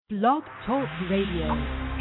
Blog Talk Radio.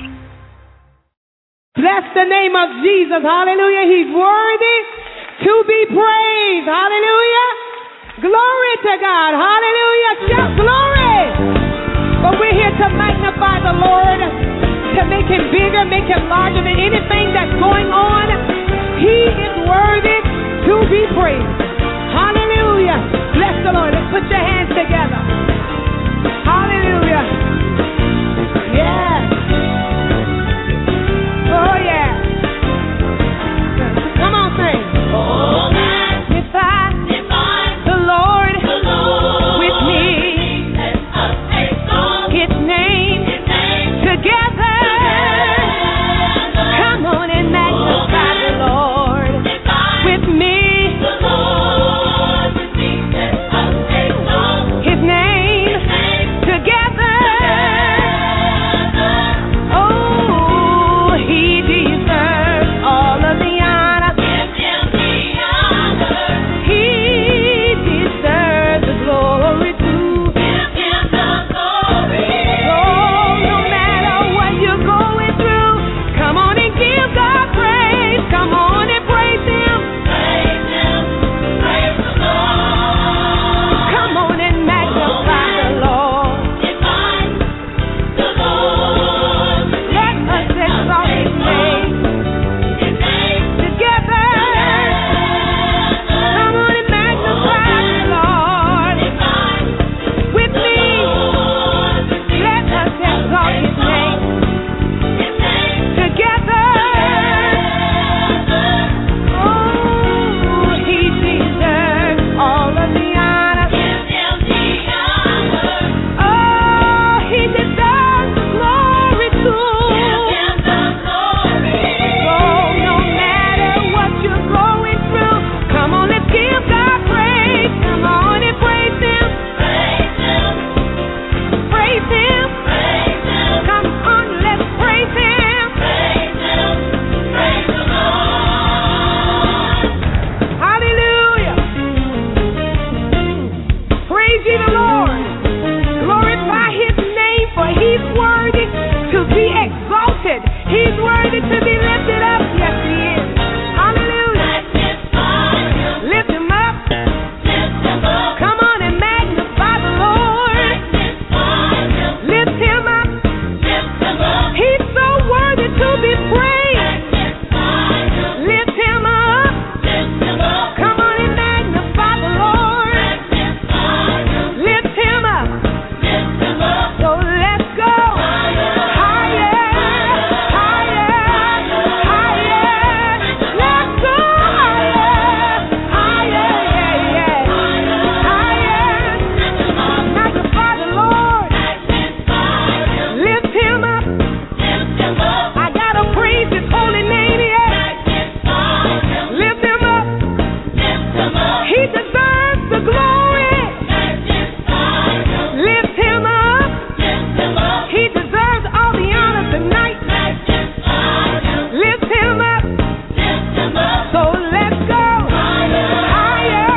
Bless the name of Jesus. Hallelujah. He's worthy to be praised. Hallelujah. Glory to God. Hallelujah. Shout glory. But we're here to magnify the Lord, to make him bigger, make him larger than anything that's going on. He is worthy to be praised. Hallelujah. Bless the Lord. Let's put your hands together. Hallelujah. Yes. Oh, yeah. Come on, sing. Oh, magnify the Lord with me. Let us exalt His name together. Come on and magnify the Lord with me. the Lord with me. Let us exalt His name together. Oh, he deserves all of the honor. Give him the honor. He deserves the glory too. Give him the glory. Oh, no matter what you're going through, come on and give God praise. Come on and praise him. Praise him. Praise the Lord. Come on and magnify the Lord. Divine, the Lord with me. Let us exalt his name His name together. Come on and magnify the Lord divine, with me. Lord with me. Let us exalt his name His name together. Oh, he deserves all of the honor. Give him the honor. Oh, he deserves the glory Give too. him the glory. Oh, no matter what you're going through, come on, let's give God praise. Come on and praise him. Praise him. Praise him. Praise him. Come on, let's praise him. Praise him. Praise the Lord. Hallelujah. Praise ye the Lord. Glorify his name, for he's worthy to be exalted. He's worthy to be lifted up. Yes, he is. Hallelujah. Magnify him. Lift him up. Lift him up. Come on and magnify the Lord. Magnify him. Lift him up. Lift him up. He's so worthy to be praised. Magnify him. Lift him up. Lift him up. Come on and magnify the Lord. Magnify him. Lift him up. Lift him up. So let's go higher, higher, higher. Let's go higher, higher, yeah, yeah. Higher. Magnify the Lord. Magnify him. Lift him up. Lift him up. I gotta praise his holy name, yeah. Magnify him. Lift him up. Lift him up. He deserves the glory. Magnify him. Lift him up. Lift him up. He deserves all the honor tonight. Magnify him. Lift him up. Lift him up. So let's go higher, higher,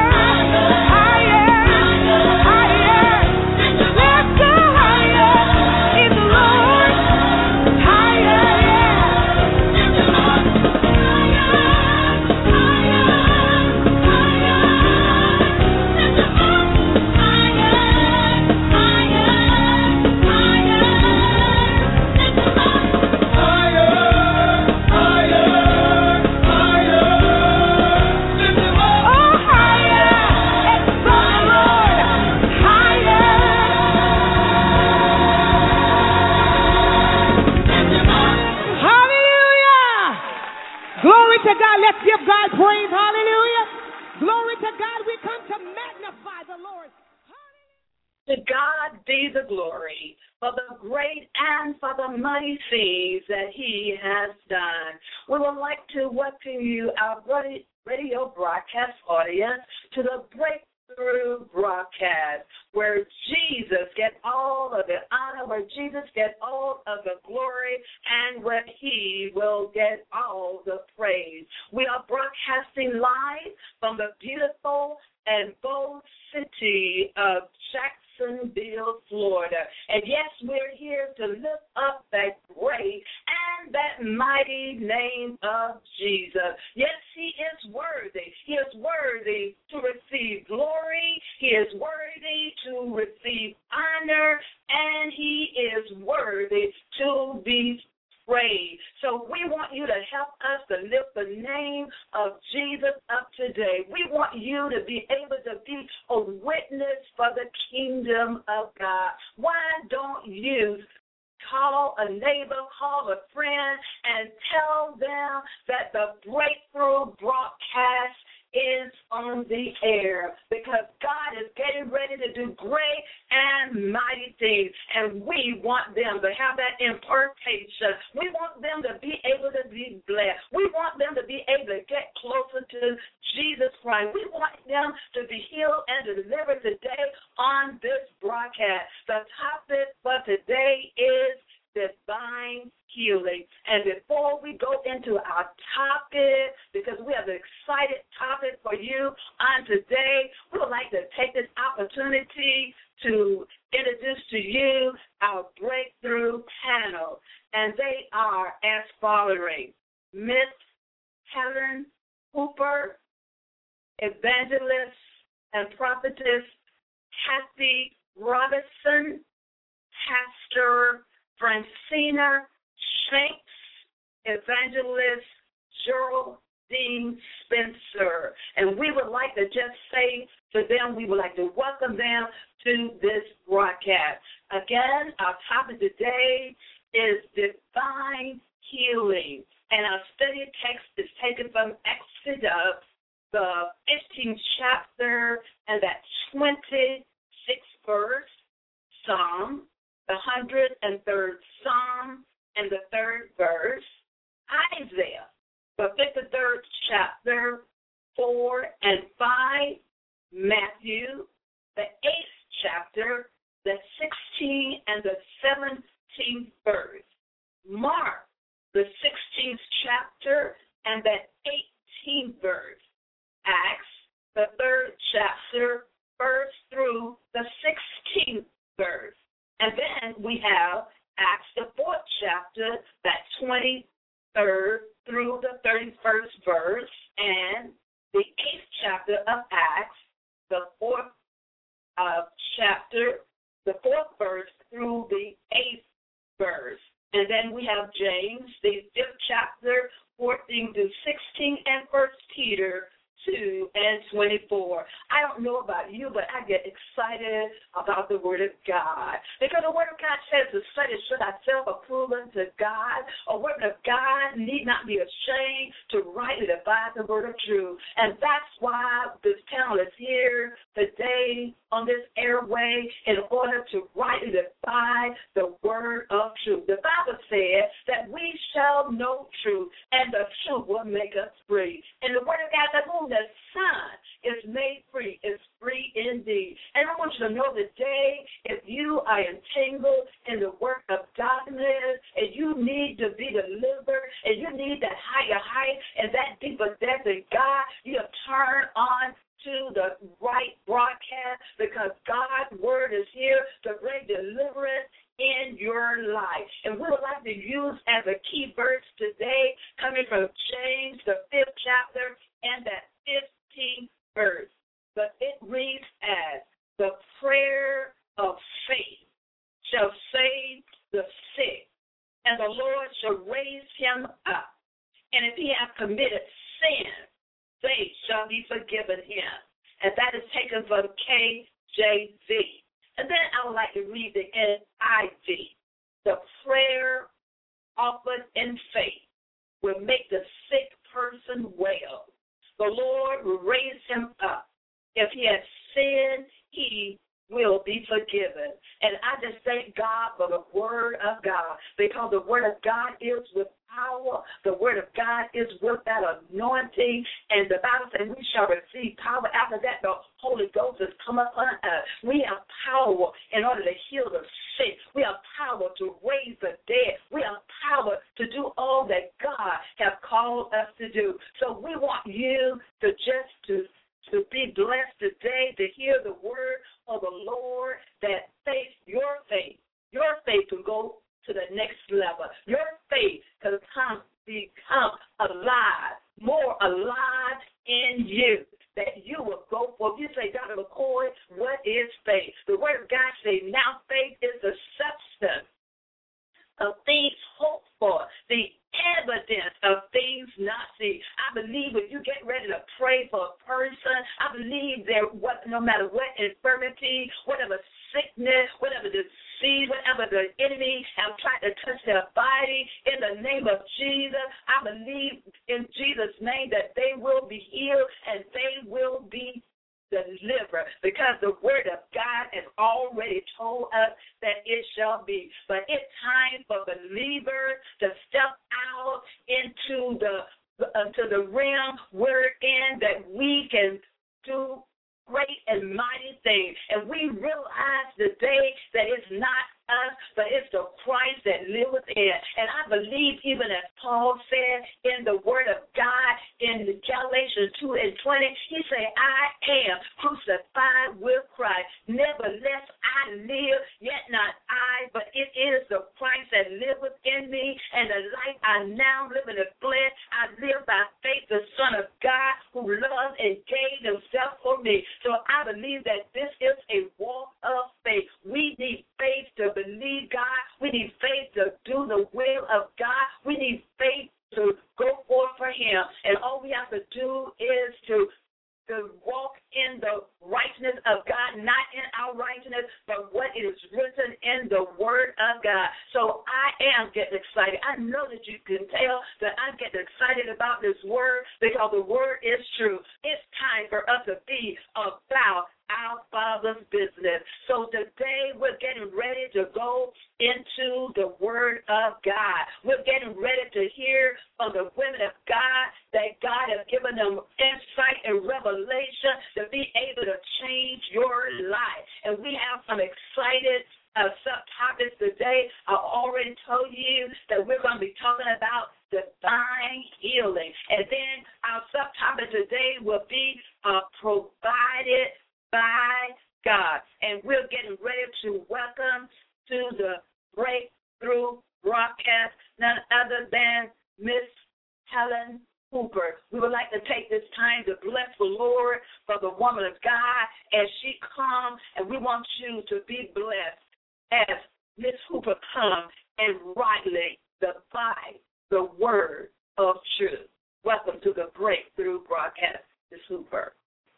higher. Let's go higher in the Lord. Higher, oh higher. Exalt the Lord. Higher. Hallelujah. Glory to God. Let's give God praise. Hallelujah. Glory to God. We come to magnify the Lord. To God be the glory for the great and for the mighty things that he has done. We would like to welcome you, our radio broadcast audience, to the Breakthrough broadcast, where Jesus gets all of the honor, where Jesus gets all of the glory, and where he will get all the praise. We are broadcasting live from the beautiful and bold city of Jackson, Jacksonville, Florida. And yes, we're here to lift up that great and that mighty name of Jesus. Yes, he is worthy. He is worthy to receive glory. He is worthy to receive honor. And he is worthy to be praise. So we want you to help us to lift the name of Jesus up today. We want you to be able to be a witness for the kingdom of God. Why don't you call a neighbor, call a friend, and tell them that the Breakthrough broadcast is on the air, because God is getting ready to do great and mighty things, and we want them to have that impartation. We want them to be able to be blessed. We want them to be able to get closer to Jesus Christ. We want them to be healed and delivered today on this broadcast. The topic for today is divine healing. And before we go into our topic, because we have an excited topic for you on today, we would like to take this opportunity to introduce to you our Breakthrough panel. And they are as following: Miss Helen Hooper, evangelist and prophetess Kathy Robinson, Pastor Francina Shanks, evangelist Geraldine Spencer. And we would like to just say to them, we would like to welcome them to this broadcast. Again, our topic today is divine healing. And our study text is taken from Exodus, the 15th chapter, and that 26th verse, Psalm, the 103rd Psalm, and the 3rd verse, Isaiah, the 53rd chapter, 4 and 5, Matthew, the 8th chapter, the 16th and the 17th verse, Mark, the 16th chapter, and the 18th verse, Acts, the 3rd chapter, 1st through the 16th verse. And then we have Acts, the 4th chapter, that 23rd through the 31st verse, and the 8th chapter of Acts, the 4th chapter, the 4th verse through the 8th verse. And then we have James, the 5th chapter, 14 to 16, and 1 Peter 2 and 24. I don't know about you, but I get excited about the Word of God. Because the Word of God says to study should thyself approve unto God. A Word of God need not be ashamed to rightly divide the Word of truth. And that's why this panel is here today on this airway in order to rightly divide the Word of truth. The Bible says that we shall know truth, and the truth will make us free. And the Word of God says, whom the Son is made free, is free indeed. And I want you to know today, if you are entangled in the work of darkness, and you need to be delivered, and you need that higher height and that deeper depth in God, you have turned on to the right broadcast, because God's Word is here to bring deliverance in your life. And we would like to use as a key verse today, coming from James, the 5th chapter, and that 15th verse. But it reads as, the prayer of faith shall save the sick, and the Lord shall raise him up. And if he hath committed sin, they shall be forgiven him. And that is taken from KJV. And then I would like to read the NIV. The prayer offered in faith will make the sick person well. The Lord will raise him up. If he has sinned, he will be forgiven. And I just thank God for the Word of God, because the Word of God is with power. The Word of God is with that anointing. And the Bible says we shall receive power. After that, the Holy Ghost has come upon us. We have power in order to heal the sick. We have power to raise the dead. We have power to do all that God has called us to do. So we want you to just to be blessed today, to hear the word of the Lord that to the next level. Your faith can become alive, more alive in you, that you will go for. You say, Dr. McCoy, what is faith? The Word of God says, now faith is the substance of things hoped for, the evidence of things not seen. I believe when you get ready to pray for a person, I believe that no matter what infirmity, whatever sickness, whatever disease, whatever the enemy have tried to touch their body, in the name of Jesus, I believe in Jesus' name that they will be healed and they will be deliver, because the Word of God has already told us that it shall be. But it's time for believers to step out into the realm we're in, that we can do great and mighty things. And we realize today that it's not us, but it's the Christ that lives within. And I believe, even as Paul said in the Word of God in Galatians 2:20, he said, I am crucified with Christ. Nevertheless, I live, yet not I, but it is the Christ that lives within me. And the life I now live in the flesh, I live by faith, the Son of God, who loved and gave himself for me. So I believe that this is a walk of faith. We need faith to believe God. We need faith to do the will of God. We need faith to go forth for him. And all we have to do is to walk in the righteousness of God, not in our righteousness, but what is written in the Word of God. So I am getting excited. I know that you can tell that I'm getting excited about this Word, because the Word is true. It's time for us to be about our Father's business. So today we're getting ready to go into the Word of God. We're getting ready to hear from the women of God that God has given them insight and revelation to be able to change your life. And we have some excited subtopics today. I already told you that we're going to be talking about divine healing. And then our subtopic today will be provided by God. And we're getting ready to welcome to the Breakthrough broadcast none other than Miss Helen Hooper. We would like to take this time to bless the Lord for the woman of God as she comes, and we want you to be blessed as Miss Hooper comes and rightly divide the word of truth. Welcome to the Breakthrough broadcast, Miss Hooper.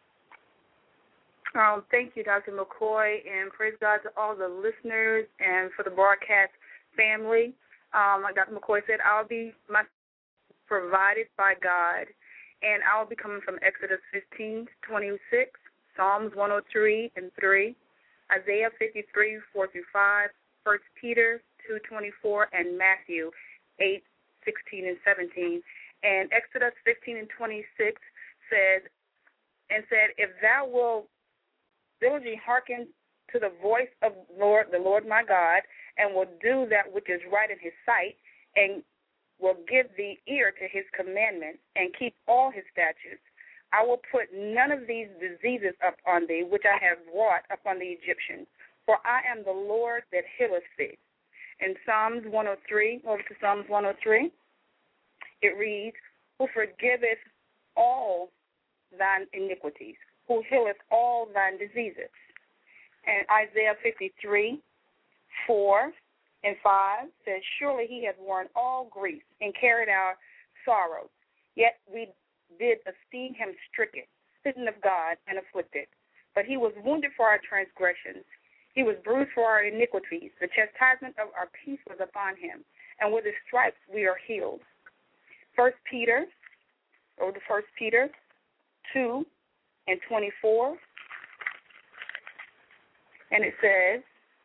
Thank you, Dr. McCoy, and praise God to all the listeners and for the broadcast family. Like Dr. McCoy said, I'll be provided by God, and I'll be coming from Exodus 15:26, Psalms 103:3, Isaiah 53:4-5, 1 Peter 2:24, and Matthew 8:16 and 17. And Exodus 15:26 said, if thou wilt diligently hearken to the voice of the Lord my God, and will do that which is right in his sight, and will give thee ear to his commandments, and keep all his statutes, I will put none of these diseases upon thee, which I have wrought upon the Egyptians, for I am the Lord that healeth thee. In Psalms 103, over to Psalms 103, it reads, who forgiveth all thine iniquities, who healeth all thine diseases. And Isaiah 53:4-5 says, surely he hath borne all grief and carried our sorrows, yet we did esteem him stricken, smitten of God, and afflicted. But he was wounded for our transgressions, he was bruised for our iniquities. The chastisement of our peace was upon him, and with his stripes we are healed. 1 Peter 2:24, and it says,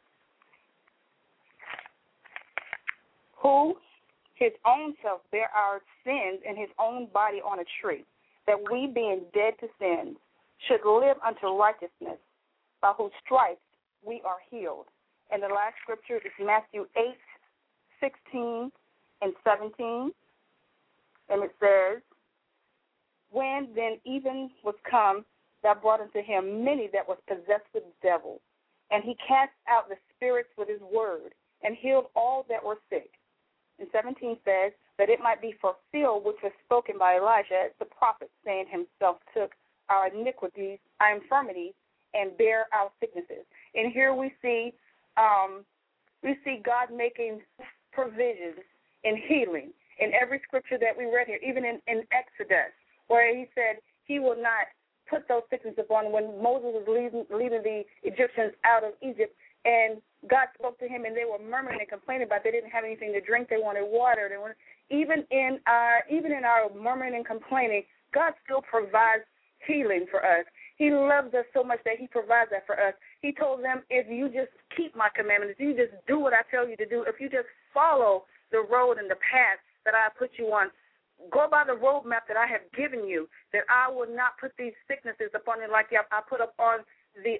who his own self bare our sins in his own body on a tree, that we, being dead to sins, should live unto righteousness, by whose stripes we are healed. And the last scripture is Matthew 8:16 and 17, and it says, when then even was come, thou brought unto him many that was possessed with the devil, and he cast out the spirits with his word, and healed all that were sick. And 17 says, that it might be fulfilled which was spoken by Elijah the prophet, saying, himself took our iniquities, our infirmities, and bear our sicknesses. And here we see God making provisions in healing in every scripture that we read here, even in Exodus, where he said he will not put those sicknesses upon when Moses was leading the Egyptians out of Egypt, and God spoke to him, and they were murmuring and complaining about they didn't have anything to drink, they wanted water. Even in our murmuring and complaining, God still provides healing for us. He loves us so much that he provides that for us. He told them, if you just keep my commandments, if you just do what I tell you to do, if you just follow the road and the path that I put you on, go by the roadmap that I have given you, that I will not put these sicknesses upon you like I put up on the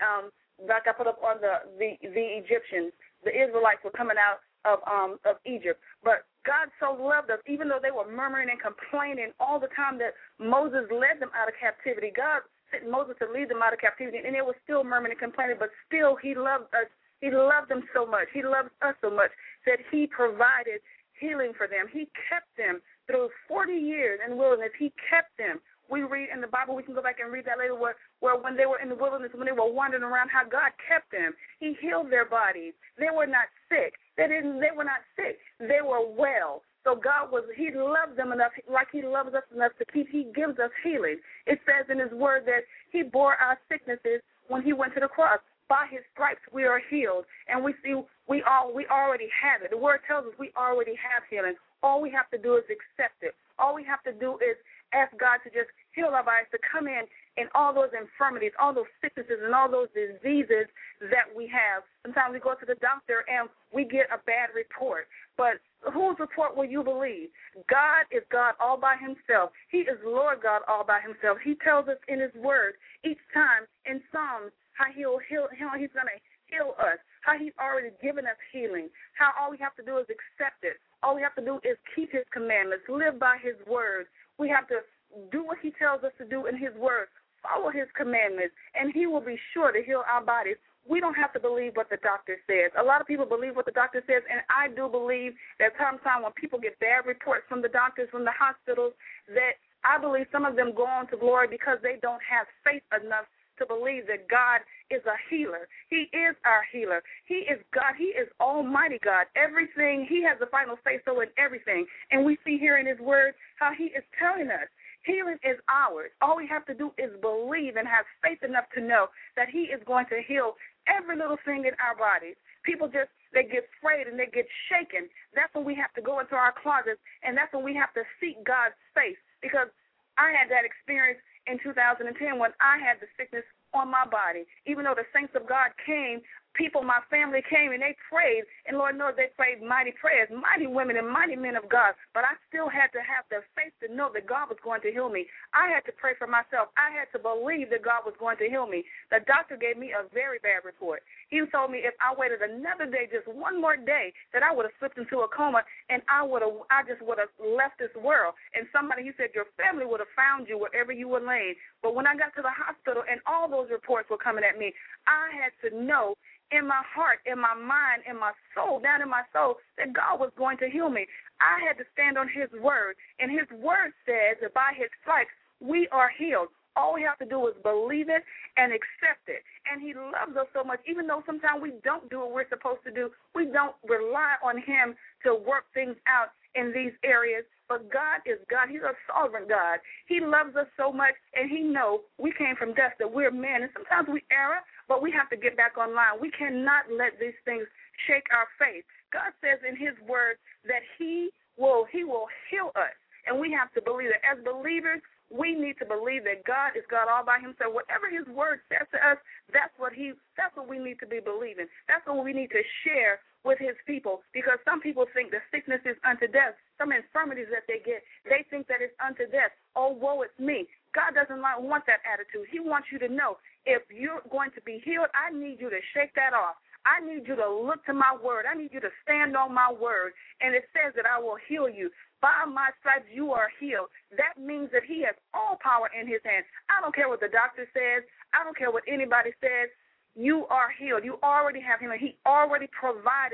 Egyptians. The Israelites were coming out of Egypt. But God so loved us, even though they were murmuring and complaining all the time that Moses led them out of captivity. God sent Moses to lead them out of captivity, and they were still murmuring and complaining, but still he loved us. He loved them so much. He loves us so much that he provided healing for them. He kept them through 40 years in the wilderness. He kept them. We read in the Bible, we can go back and read that later, where when they were in the wilderness, when they were wandering around, how God kept them. He healed their bodies. They were not sick. They were not sick. They were well. So he loved them enough, like he loves us enough to keep. He gives us healing. It says in his word that he bore our sicknesses when he went to the cross. By his stripes we are healed, and we see we already have it. The word tells us we already have healing. All we have to do is accept it. All we have to do is ask God to just heal our bodies, to come in all those infirmities, all those sicknesses, and all those diseases that we have. Sometimes we go to the doctor and we get a bad report. But whose report will you believe? God is God all by himself. He is Lord God all by himself. He tells us in his word each time in Psalms how he's going to heal us, how he's already given us healing, how all we have to do is accept it. All we have to do is keep his commandments, live by his word. We have to do what he tells us to do in his word, follow his commandments, and he will be sure to heal our bodies. We don't have to believe what the doctor says. A lot of people believe what the doctor says, and I do believe that sometimes when people get bad reports from the doctors, from the hospitals, that I believe some of them go on to glory because they don't have faith enough to believe that God is a healer. He is our healer. He is God. He is Almighty God. Everything, he has the final say-so in everything. And we see here in his word how he is telling us healing is ours. All we have to do is believe and have faith enough to know that he is going to heal every little thing in our bodies. People they get afraid and they get shaken. That's when we have to go into our closets, and that's when we have to seek God's face, because I had that experience in 2010 when I had the sickness on my body. Even though the saints of God came, my family came, and they prayed, and Lord knows they prayed mighty prayers, mighty women and mighty men of God, but I still had to have the faith to know that God was going to heal me. I had to pray for myself. I had to believe that God was going to heal me. The doctor gave me a very bad report. He told me if I waited another day, just one more day, that I would have slipped into a coma, and I just would have left this world. And he said, your family would have found you wherever you were laying. But when I got to the hospital and all those reports were coming at me, I had to know in my heart, in my mind, in my soul, down in my soul, that God was going to heal me. I had to stand on his word, and his word says that by his stripes we are healed. All we have to do is believe it and accept it. And he loves us so much, even though sometimes we don't do what we're supposed to do. We don't rely on him to work things out in these areas. But God is God. He's a sovereign God. He loves us so much, and he knows we came from dust, that we're men. And sometimes we err, but we have to get back online. We cannot let these things shake our faith. God says in his word that he will heal us, and we have to believe it. As believers, we need to believe that God is God all by himself. Whatever his word says to us, that's what we need to be believing. That's what we need to share with his people, because some people think the sickness is unto death. Some infirmities that they get, they think that it's unto death. Oh, woe, it's me. God doesn't want that attitude. He wants you to know, if you're going to be healed, I need you to shake that off. I need you to look to my word. I need you to stand on my word. And it says that I will heal you. By my stripes you are healed. That means that he has all power in his hands. I don't care what the doctor says. I don't care what anybody says. You are healed. You already have healing. He already provided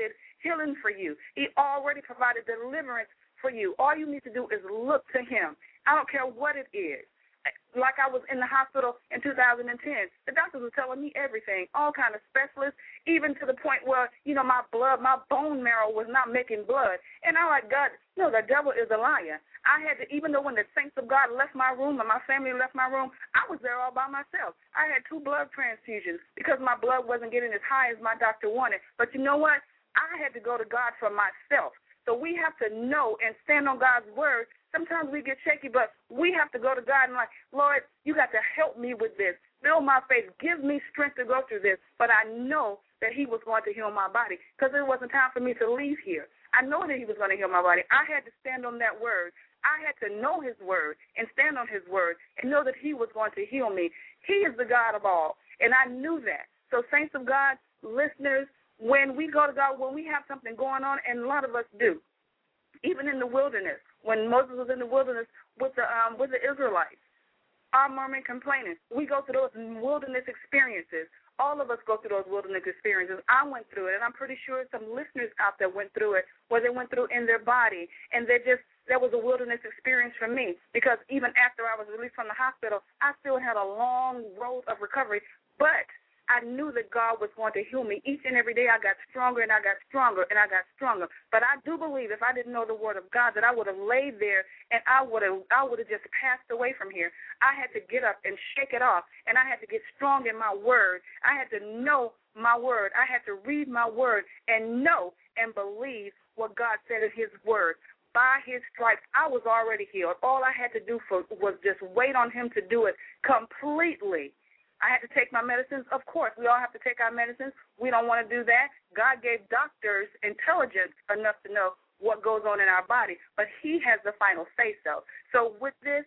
healing for you. He already provided deliverance for you. All you need to do is look to him. I don't care what it is. Like I was in the hospital in 2010. The doctors were telling me everything, all kind of specialists, even to the point where, my bone marrow was not making blood. And I'm like, God, no, the devil is a liar. I had to, even though when the saints of God left my room and my family left my room, I was there all by myself. I had 2 blood transfusions because my blood wasn't getting as high as my doctor wanted. But you know what? I had to go to God for myself. So we have to know and stand on God's word. Sometimes we get shaky, but we have to go to God and like, Lord, you got to help me with this. Build my faith. Give me strength to go through this. But I know that he was going to heal my body because it wasn't time for me to leave here. I know that he was going to heal my body. I had to stand on that word. I had to know his word and stand on his word and know that he was going to heal me. He is the God of all, and I knew that. So saints of God, listeners, when we go to God, when we have something going on, and a lot of us do, even in the wilderness, when Moses was in the wilderness with the Israelites, our murmuring, complaining, we go through those wilderness experiences. All of us go through those wilderness experiences. I went through it, and I'm pretty sure some listeners out there went through it, where they went through in their body, and that was a wilderness experience for me, because even after I was released from the hospital, I still had a long road of recovery, but I knew that God was going to heal me. Each and every day I got stronger and I got stronger and I got stronger. But I do believe if I didn't know the word of God that I would have laid there and I would have just passed away from here. I had to get up and shake it off, and I had to get strong in my word. I had to know my word. I had to read my word and know and believe what God said in his word. By his stripes, I was already healed. All I had to do was just wait on him to do it completely. I had to take my medicines. Of course, we all have to take our medicines. We don't want to do that. God gave doctors intelligence enough to know what goes on in our body, but he has the final say-so. So with this,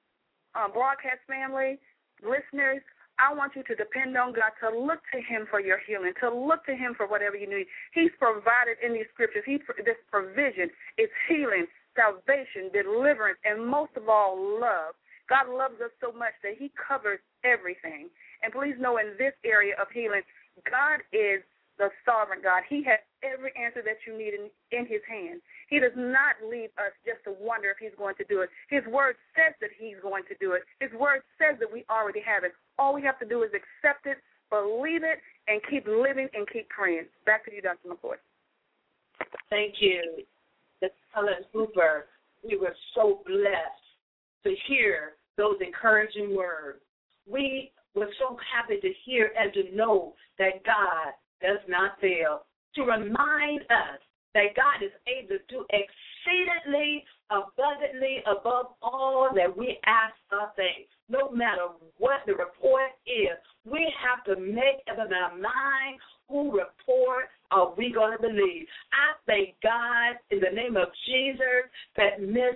broadcast family, listeners, I want you to depend on God, to look to him for your healing, to look to him for whatever you need. He's provided in these scriptures. This provision is healing, salvation, deliverance, and most of all, love. God loves us so much that he covers everything. And please know, in this area of healing, God is the sovereign God. He has every answer that you need in his hand. He does not leave us just to wonder if he's going to do it. His word says that he's going to do it. His word says that we already have it. All we have to do is accept it, believe it, and keep living and keep praying. Back to you, Dr. McCoy. Thank you, Ms. Helen Hooper. We were so blessed to hear those encouraging words. We were so happy to hear and to know that God does not fail, to remind us that God is able to do exceedingly abundantly above all that we ask or think. No matter what the report is, we have to make up in our mind who report are we going to believe. I thank God in the name of Jesus that Miss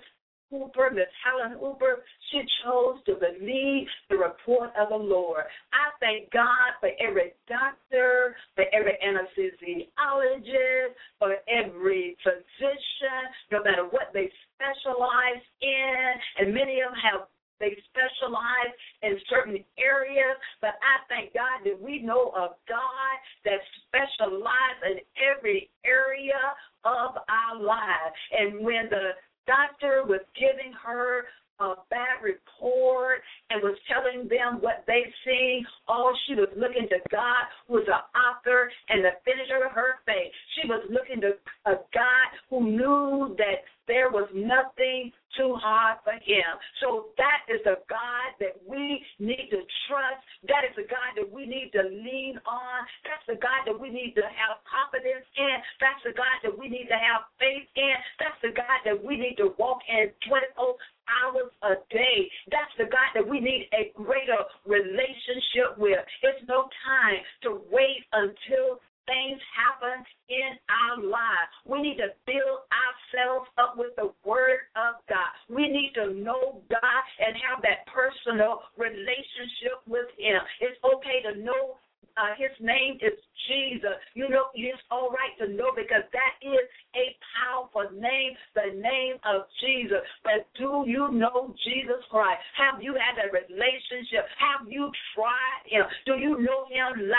Helen Hooper, she chose to believe the report of the Lord. I thank God for every doctor, for every anesthesiologist, for every physician, no matter what they specialize in, and many of them they specialize in certain areas, but I thank God that we know a God that specializes in every area of our lives. And when the doctor was giving her a bad report and was telling them what they seen, all she was looking to God, who was the author and the finisher of her faith. She was looking to a God who knew that there was nothing too hard for him. So that is the God that we need to trust. That is the God that we need to lean on. That's the God that we need to have confidence in. That's the God that we need to have faith in. That's the God that we need to walk in 24 hours a day. That's the God that we need a greater relationship with. It's no time to wait until things happen in our lives. We need to build ourselves up with the Word of God. We need to know God and have that personal relationship with him. It's okay to know his name is Jesus. You know, it's all right to know because that is a powerful name, the name of Jesus. But do you know Jesus Christ? Have you had a relationship? Have you tried him? Do you know him like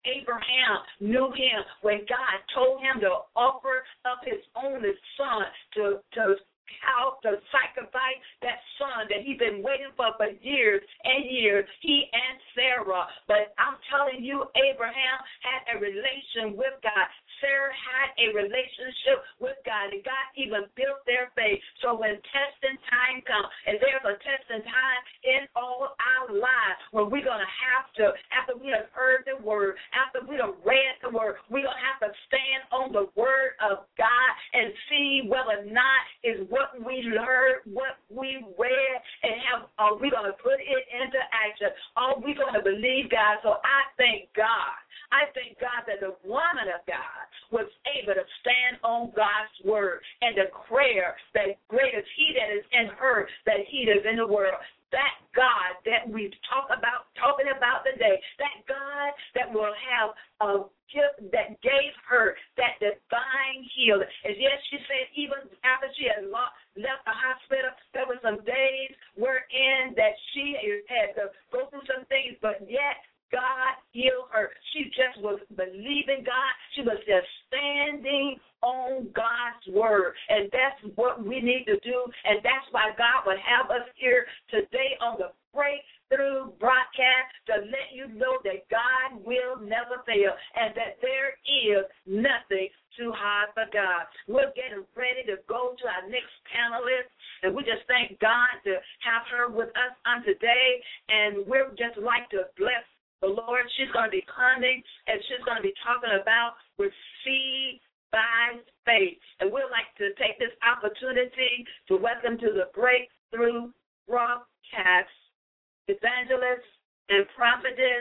Abraham knew him when God told him to offer up his only son to sacrifice that son that he's been waiting for years and years, he and Sarah. But I'm telling you, Abraham had a relation with God. Sarah had a relationship with God, and God even built their faith. So when testing time comes, and there's a testing time in all our lives, when we're going to have to, after we have heard the word, after we have read the word, we're going to have to stand on the word of God and see whether or not is what we learned, what we read, and are we going to put it into action? Are we going to believe God? So I thank God. I thank God that the woman of God was able to stand on God's word and declare that greater is he that is in her than he that is in the world. That God that we talking about today, that God that will have a gift that gave her that divine healing. And yes, she said even after she had left the hospital, there were some days wherein that she had to go through some things, but yet God healed her. She just was believing God. She was just standing on God's word. And that's what we need to do. And that's why God would have us here today on the Breakthrough broadcast to let you know that God will never fail and that there is nothing too hard for God. We're getting ready to go to our next panelist, and we just thank God to have her with us on today. And we're just like to bless the Lord. She's going to be coming, and she's going to be talking about receive by faith. And we'd like to take this opportunity to welcome to the Breakthrough broadcast evangelist and prophetess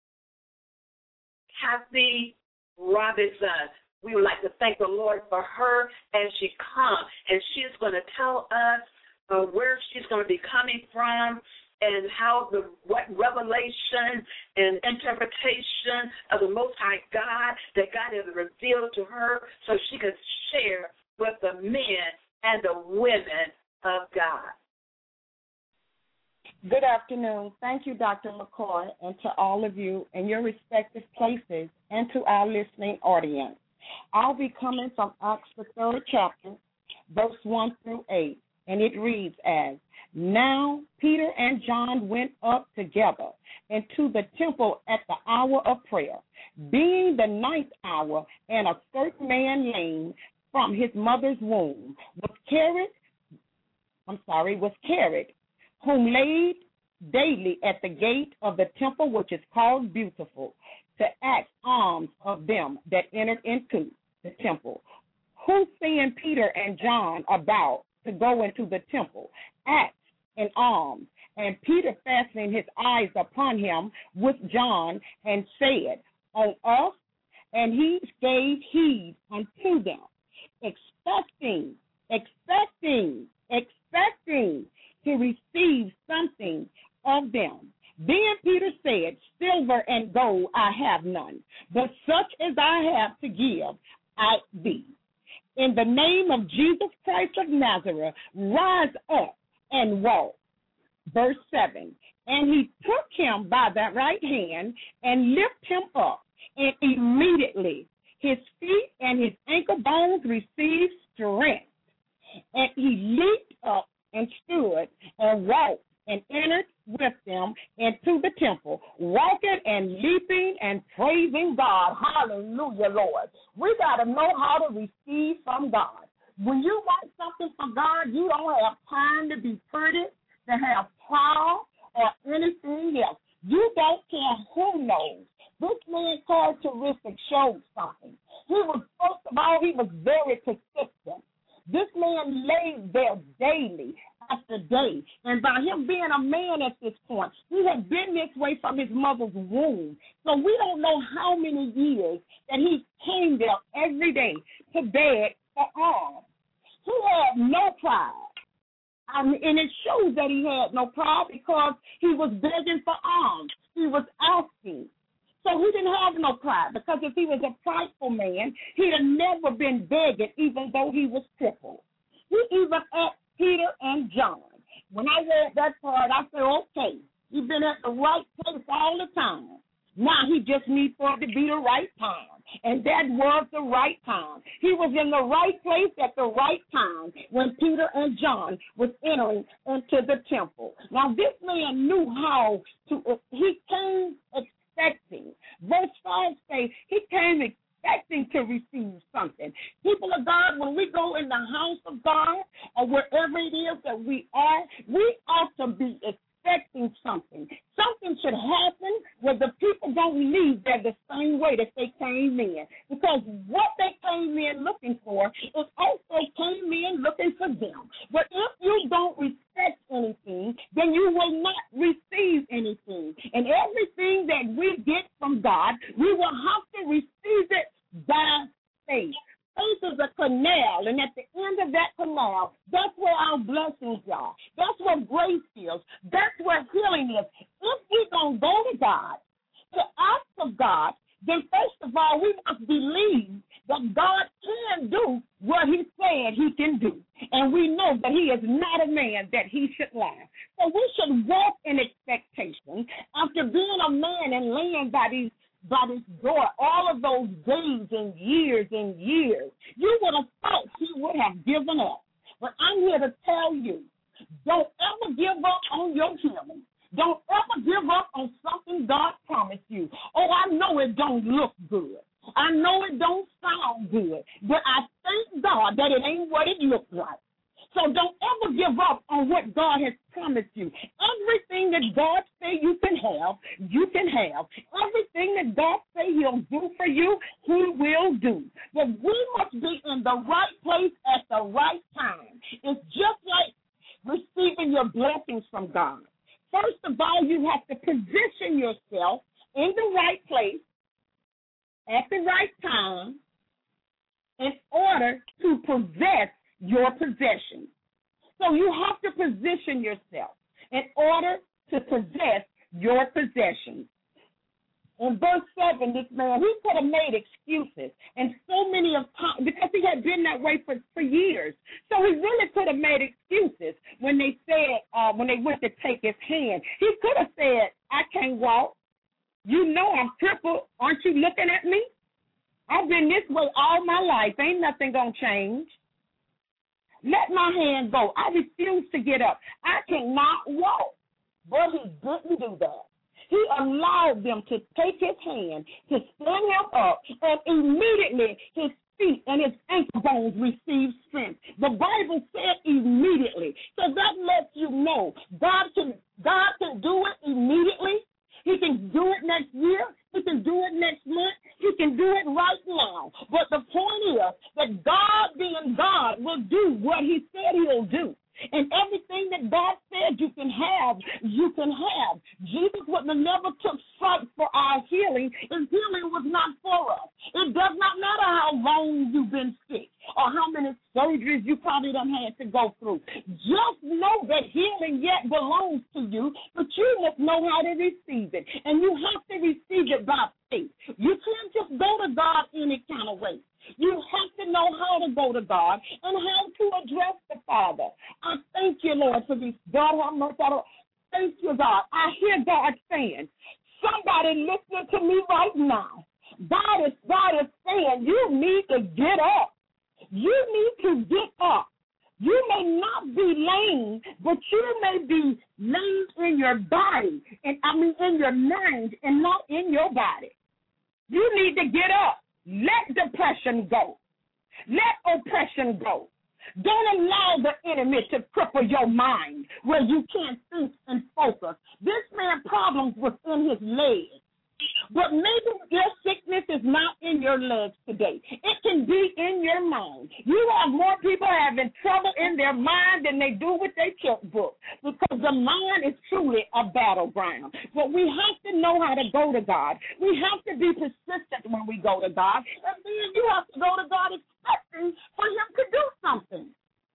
Kathy Robinson. We would like to thank the Lord for her as she comes, and she's going to tell us where she's going to be coming from, and what revelation and interpretation of the Most High God that God has revealed to her so she can share with the men and the women of God. Good afternoon. Thank you, Dr. McCoy, and to all of you in your respective places and to our listening audience. I'll be coming from Acts, the 3rd chapter, verse 1 through 8, and it reads as, Now Peter and John went up together into the temple at the hour of prayer, being the 9th hour, and a certain man lame from his mother's womb was carried, whom laid daily at the gate of the temple, which is called Beautiful, to ask alms of them that entered into the temple, who seeing Peter and John about to go into the temple, asked an alms. And Peter, fastening his eyes upon him with John, and said, On us, and he gave heed unto them, expecting to receive something of them. Then Peter said, Silver and gold I have none, but such as I have to give I thee. In the name of Jesus Christ of Nazareth, rise up and walk. Verse 7, and he took him by the right hand and lifted him up, and immediately his feet and his ankle bones received strength. And he leaped up and stood and walked and entered with them into the temple, walking and leaping and praising God. Hallelujah, Lord. We got to know how to receive from God. When you want something from God, you don't have time to be pretty, to have power, or anything else. You don't care who knows. This man's characteristic showed something. First of all, he was very persistent. This man laid there daily after day. And by him being a man at this point, he had been this way from his mother's womb. So we don't know how many years that he came there every day to beg for alms. He had no pride. And it shows that he had no pride because he was begging for alms. He was asking. So he didn't have no pride, because if he was a prideful man, he'd have never been begging, even though he was crippled. He even asked Peter and John. When I read that part, I said, okay, you've been at the right place all the time. Now he just needs for it to be the right time. And that was the right time. He was in the right place at the right time when Peter and John was entering into the temple. Now, this man knew how to, he came expecting. Verse 5 says he came expecting to receive something. People of God, when we go in the house of God or wherever it is that we are, we ought to be expecting something. Something should happen where the people don't leave there the same way that they came in. Because what they came in looking for is also came in looking for them. But if you don't respect anything, then you will not receive anything. And everything that we get from God, we will have to receive it by faith. Faith is a canal, and at the end of that canal, that's where our blessings are. That's where grace is. That's where healing is. If we're going to go to God, to ask of God, then first of all, we must believe that God can do what he said he can do. And we know that he is not a man that he should lie. So we should walk in expectation after being a man and laying by his door all of those days and years. You would have thought he would have given up. But I'm here to tell you, don't ever give up on your healing. Don't ever give up on something God promised you. Oh, I know it don't look good. I know it don't sound good. But I thank God that it ain't what it looks like. So don't ever give up on what God has promised you. Everything that God say you can have, you can have. Everything that God say he'll do for you, he will do. But we must be in the right place at the right time. It's just like receiving your blessings from God. First of all, you have to position yourself in the right place at the right time in order to possess your possessions. So you have to position yourself in order to possess your possessions. In verse 7, this man, he could have made excuses, and so many of times, because he had been that way for years. So he really could have made excuses when they said, when they went to take his hand. He could have said, I can't walk. You know I'm crippled. Aren't you looking at me? I've been this way all my life. Ain't nothing going to change. Let my hand go. I refuse to get up. I cannot walk. But he didn't do that. He allowed them to take his hand, to stand him up, and immediately his feet and his ankle bones received strength. The Bible said immediately. So that lets you know God can do it immediately. He can do it next year. He can do it next month. He can do it right now. But the point is that God, being God, will do what he said he'll do. And everything that God said you can have, you can have. Jesus would have never took stripes for our healing. His healing was not for us. It does not matter how long you've been sick or how many surgeries you probably done had to go through. Just know that healing yet belongs to you, but you must know how to receive it. And you have to receive it by faith. You can't just go to God any kind of way. You have to know how to go to God and how to address the Father. I thank you, Lord, for this. God, how much thank you, God. I hear God saying, somebody listening to me right now. God is saying, you need to get up. You need to get up. You may not be lame, but you may be lame in your body, and in your mind and not in your body. You need to get up. Let depression go. Let oppression go. Don't allow the enemy to cripple your mind where you can't think and focus. This man's problem was in his legs. But maybe your sickness is not in your legs today. It can be in your mind. You have more people having trouble in their mind than they do with their checkbook, because the mind is truly a battleground. But we have to know how to go to God. We have to be persistent when we go to God. And then you have to go to God expecting for him to do something.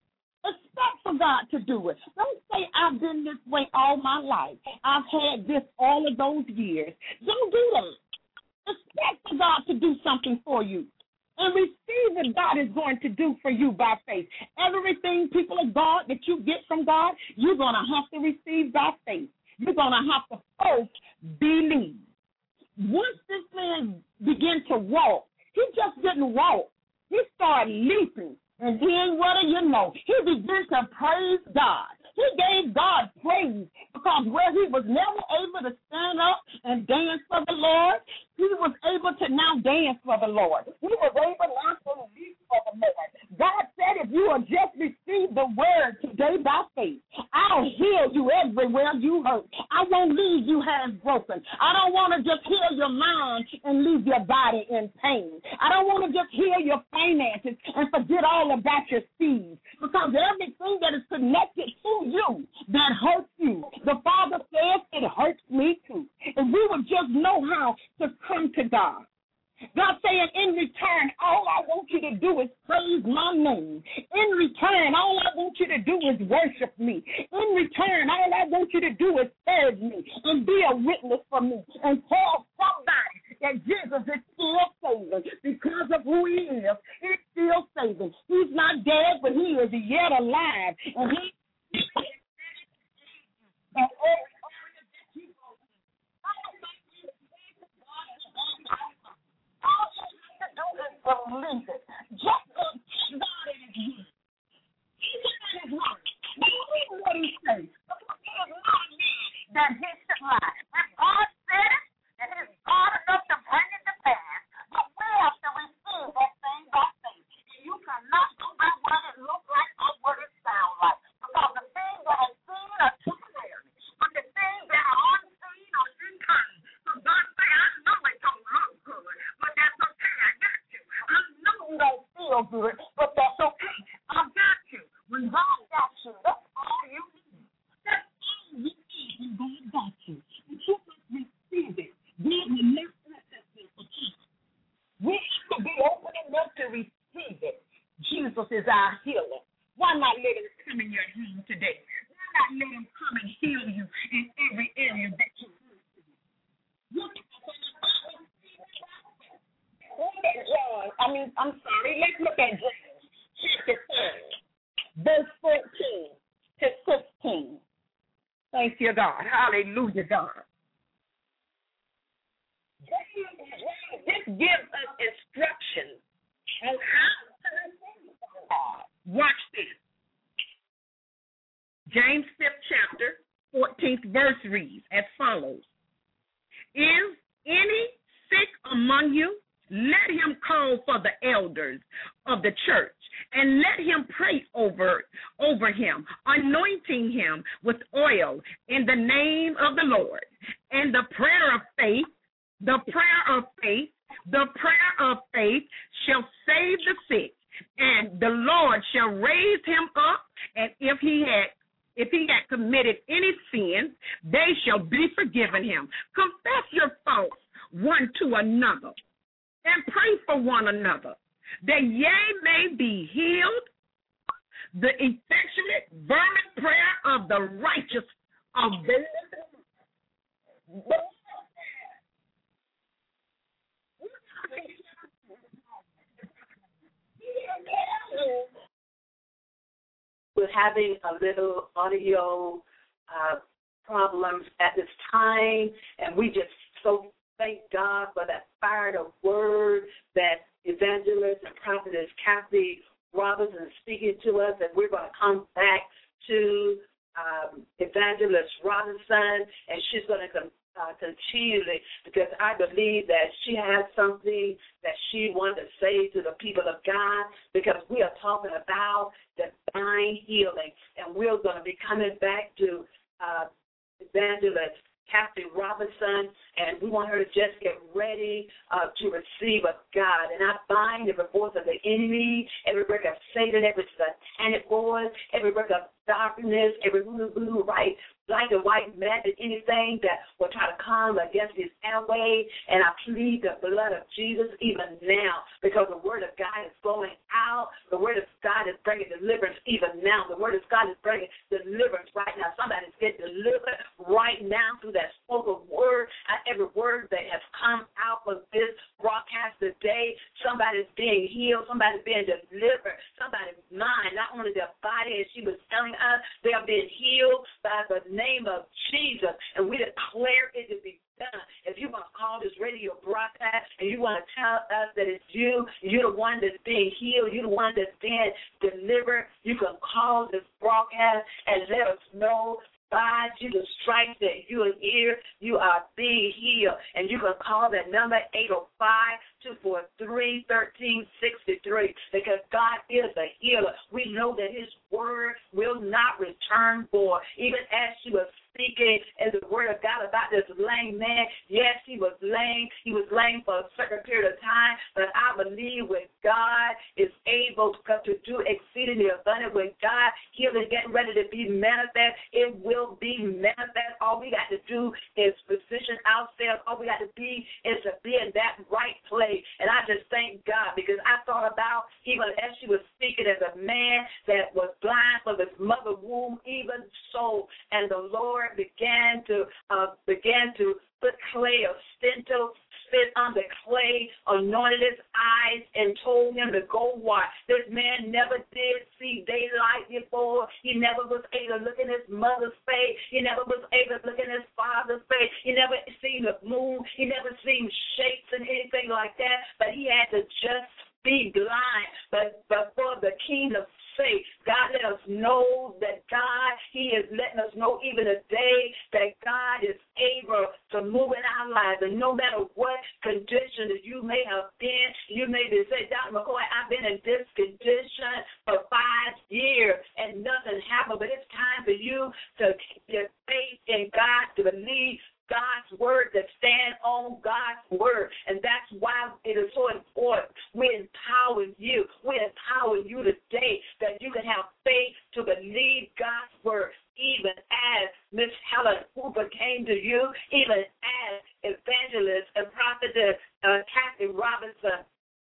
Expect for God to do it. Don't say, I've been this way all my life. I've had this all of those years. Don't do that. Expect for God to do something for you. And receive what God is going to do for you by faith. Everything, people of God, that you get from God, you're going to have to receive by faith. You're going to have to first believe. Once began to walk. He just didn't walk. He started leaping. And then what do you know? He began to praise God. He gave God praise because where he was never able to stand up and dance for the Lord, he was able to now dance for the Lord. He was able now to leap for the Lord. God said if you will just receive the word today by faith, I'll heal you everywhere you hurt. I won't leave you hands broken. I don't want to just heal your mind and leave your body in pain. I don't want to just heal your finances and forget all about your seeds, because everything that is connected to you that hurts you, the Father says it hurts me too. And we would just know how to come to God. God saying, in return, all I want you to do is praise my name. In return, all I want you to do is worship me. In return, all I want you to do is serve me and be a witness for me and tell somebody that Jesus is still saving. Because of who he is, he's still saving. He's not dead, but he is yet alive. And he believe it. Just God in his word. He's in his word. Believe what he says. Because he is not a man that he should lie. If God said it, and he's God enough to bring it to pass, but we have to receive that thing by faith. And you cannot go by what it looks like or what it sounds like. Because the things that are seen are temporary. But the things that are unseen are incoming. So God said, I know it don't look good, but that's okay. I got you. I know you don't feel good, but that's okay. I got you. When God got you, that's all you need. That's all you need when God got you. And you must receive it. God will not let that be for Jesus. We have to be open enough to receive it. Jesus is our healer. Why not let him come in your home today? Why not let him come and heal you in every area that you hurt? Let's look at John chapter 5, verse 14 to 16. Thank you, God. Hallelujah, God. This gives us instructions on how to receive God. Watch this. James 5th chapter, 14th verse reads as follows. Is any sick among you? Let him call for the elders of the church and let him pray over him, anointing him with oil in the name of the Lord. And the prayer of faith shall save the sick, and the Lord shall raise him up. And if he had committed any sin, they shall be forgiven him. Confess your faults one to another, and pray for one another, that ye may be healed. The effectual fervent prayer of the righteous availeth. We're having a little audio problems at this time, and we just so thank God for that fired up word that evangelist and prophetess Kathy Robinson speaking to us, and we're going to come back to evangelist Robinson, and she's going to continually, because I believe that she has something that she wanted to say to the people of God, because we are talking about divine healing, and we're going to be coming back to evangelist Kathy Robinson, and we want her to just get ready to receive of God. And I bind every voice of the enemy, every work of Satan, every satanic voice, every work of darkness, every blue, right, black and white magic, anything that will try to come against his airway. And I plead the blood of Jesus even now, because the word of God is flowing out. The word of God is bringing deliverance even now. The word of God is bringing deliverance right now. Somebody's getting delivered right now through that spoken word. Every word that has come out of this broadcast today, somebody's being healed, somebody's being delivered, somebody's mind, not only their body, as she was telling us, they are being healed by the name of Jesus, and we declare it to be done. If you want to call this radio broadcast, and you want to tell us that it's you're the one that's being healed, you're the one that's being delivered, you can call this broadcast and let us know by Jesus' stripes that you are here, you are being healed. And you can call that number 805-243-1363 because God is a healer. We know that his word will not return void. Even as she was speaking in the word of God about this lame man, yes, he was lame. He was lame for a certain period of time, but I believe when God is able to do exceedingly abundant, when God healing getting ready to be manifest, it will be manifest. All we got to do is position ourselves. All we got to be is to be in that right place. And I just thank God because I thought about, even as she was speaking, as a man that was blind from his mother's womb, even so, and the Lord began to put clay of stento, spit on the clay, anointed his eyes, and told him to go watch. This man never did see daylight before. He never was able to look in his mother's face. He never was able to look in his father's face. He never seen the moon. He never seen shapes and anything like that. But he had to just be blind. But for the kingdom's sake, God let us know that God, he is letting us know even today that God is able to move in our lives. And no matter what condition that you may have been, you may be saying, Dr. McCoy, I've been in this condition for 5 years and nothing happened. But it's time for you to get faith in God, to believe God's word, to stand on God's word. And that's why it is so important. We're empowering you. We're empowering you today that you can have faith to believe God's word, even as Miss Helen Hooper came to you, even as evangelist and prophetess Kathy Robinson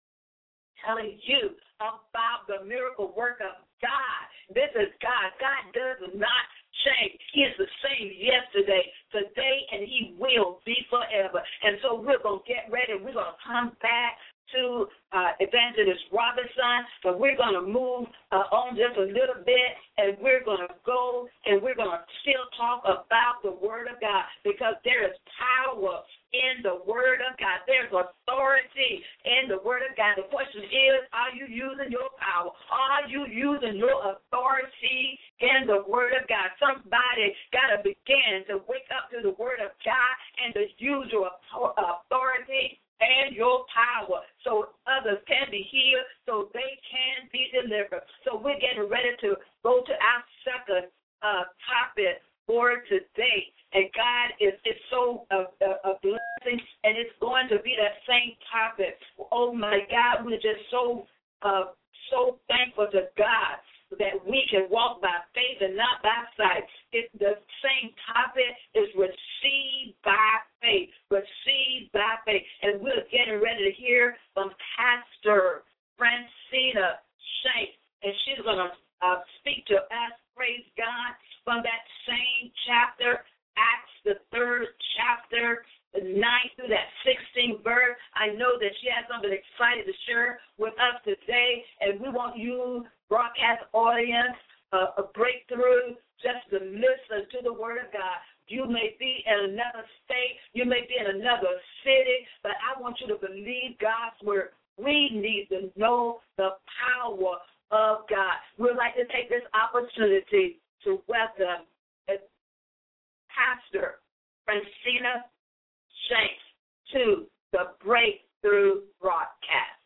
telling you about the miracle work of God. This is God. God does not change. He is the same yesterday, today, and he will be forever. And so we're going to get ready. We're going to come back to Evangelist Robinson, but we're going to move on just a little bit, and we're going to go and we're going to still talk about the Word of God because there is power in the Word of God. There's authority in the Word of God. The question is, are you using your power? Are you using your authority in the Word of God? Somebody got to begin to wake up to the Word of God and to use your authority and your power so others can be healed, so they can be delivered. So we're getting ready to go to our second topic for today. And God is so a blessing, and it's going to be that same topic. Oh, my God, we're just so thankful to God that we can walk by faith and not by sight. The same topic is received by faith. Received by faith. And we're getting ready to hear from Pastor Francina Shanks. And she's going to speak to us, praise God, from that same chapter, Acts, the 3rd chapter, the 9th through that 16th verse. I know that she has something exciting to share with us today, and we want you, broadcast audience, a breakthrough, just to listen to the Word of God. You may be in another state, you may be in another city, but I want you to believe God's Word. We need to know the power of God. We'd like to take this opportunity to welcome Pastor Francina Shanks to the Breakthrough broadcast.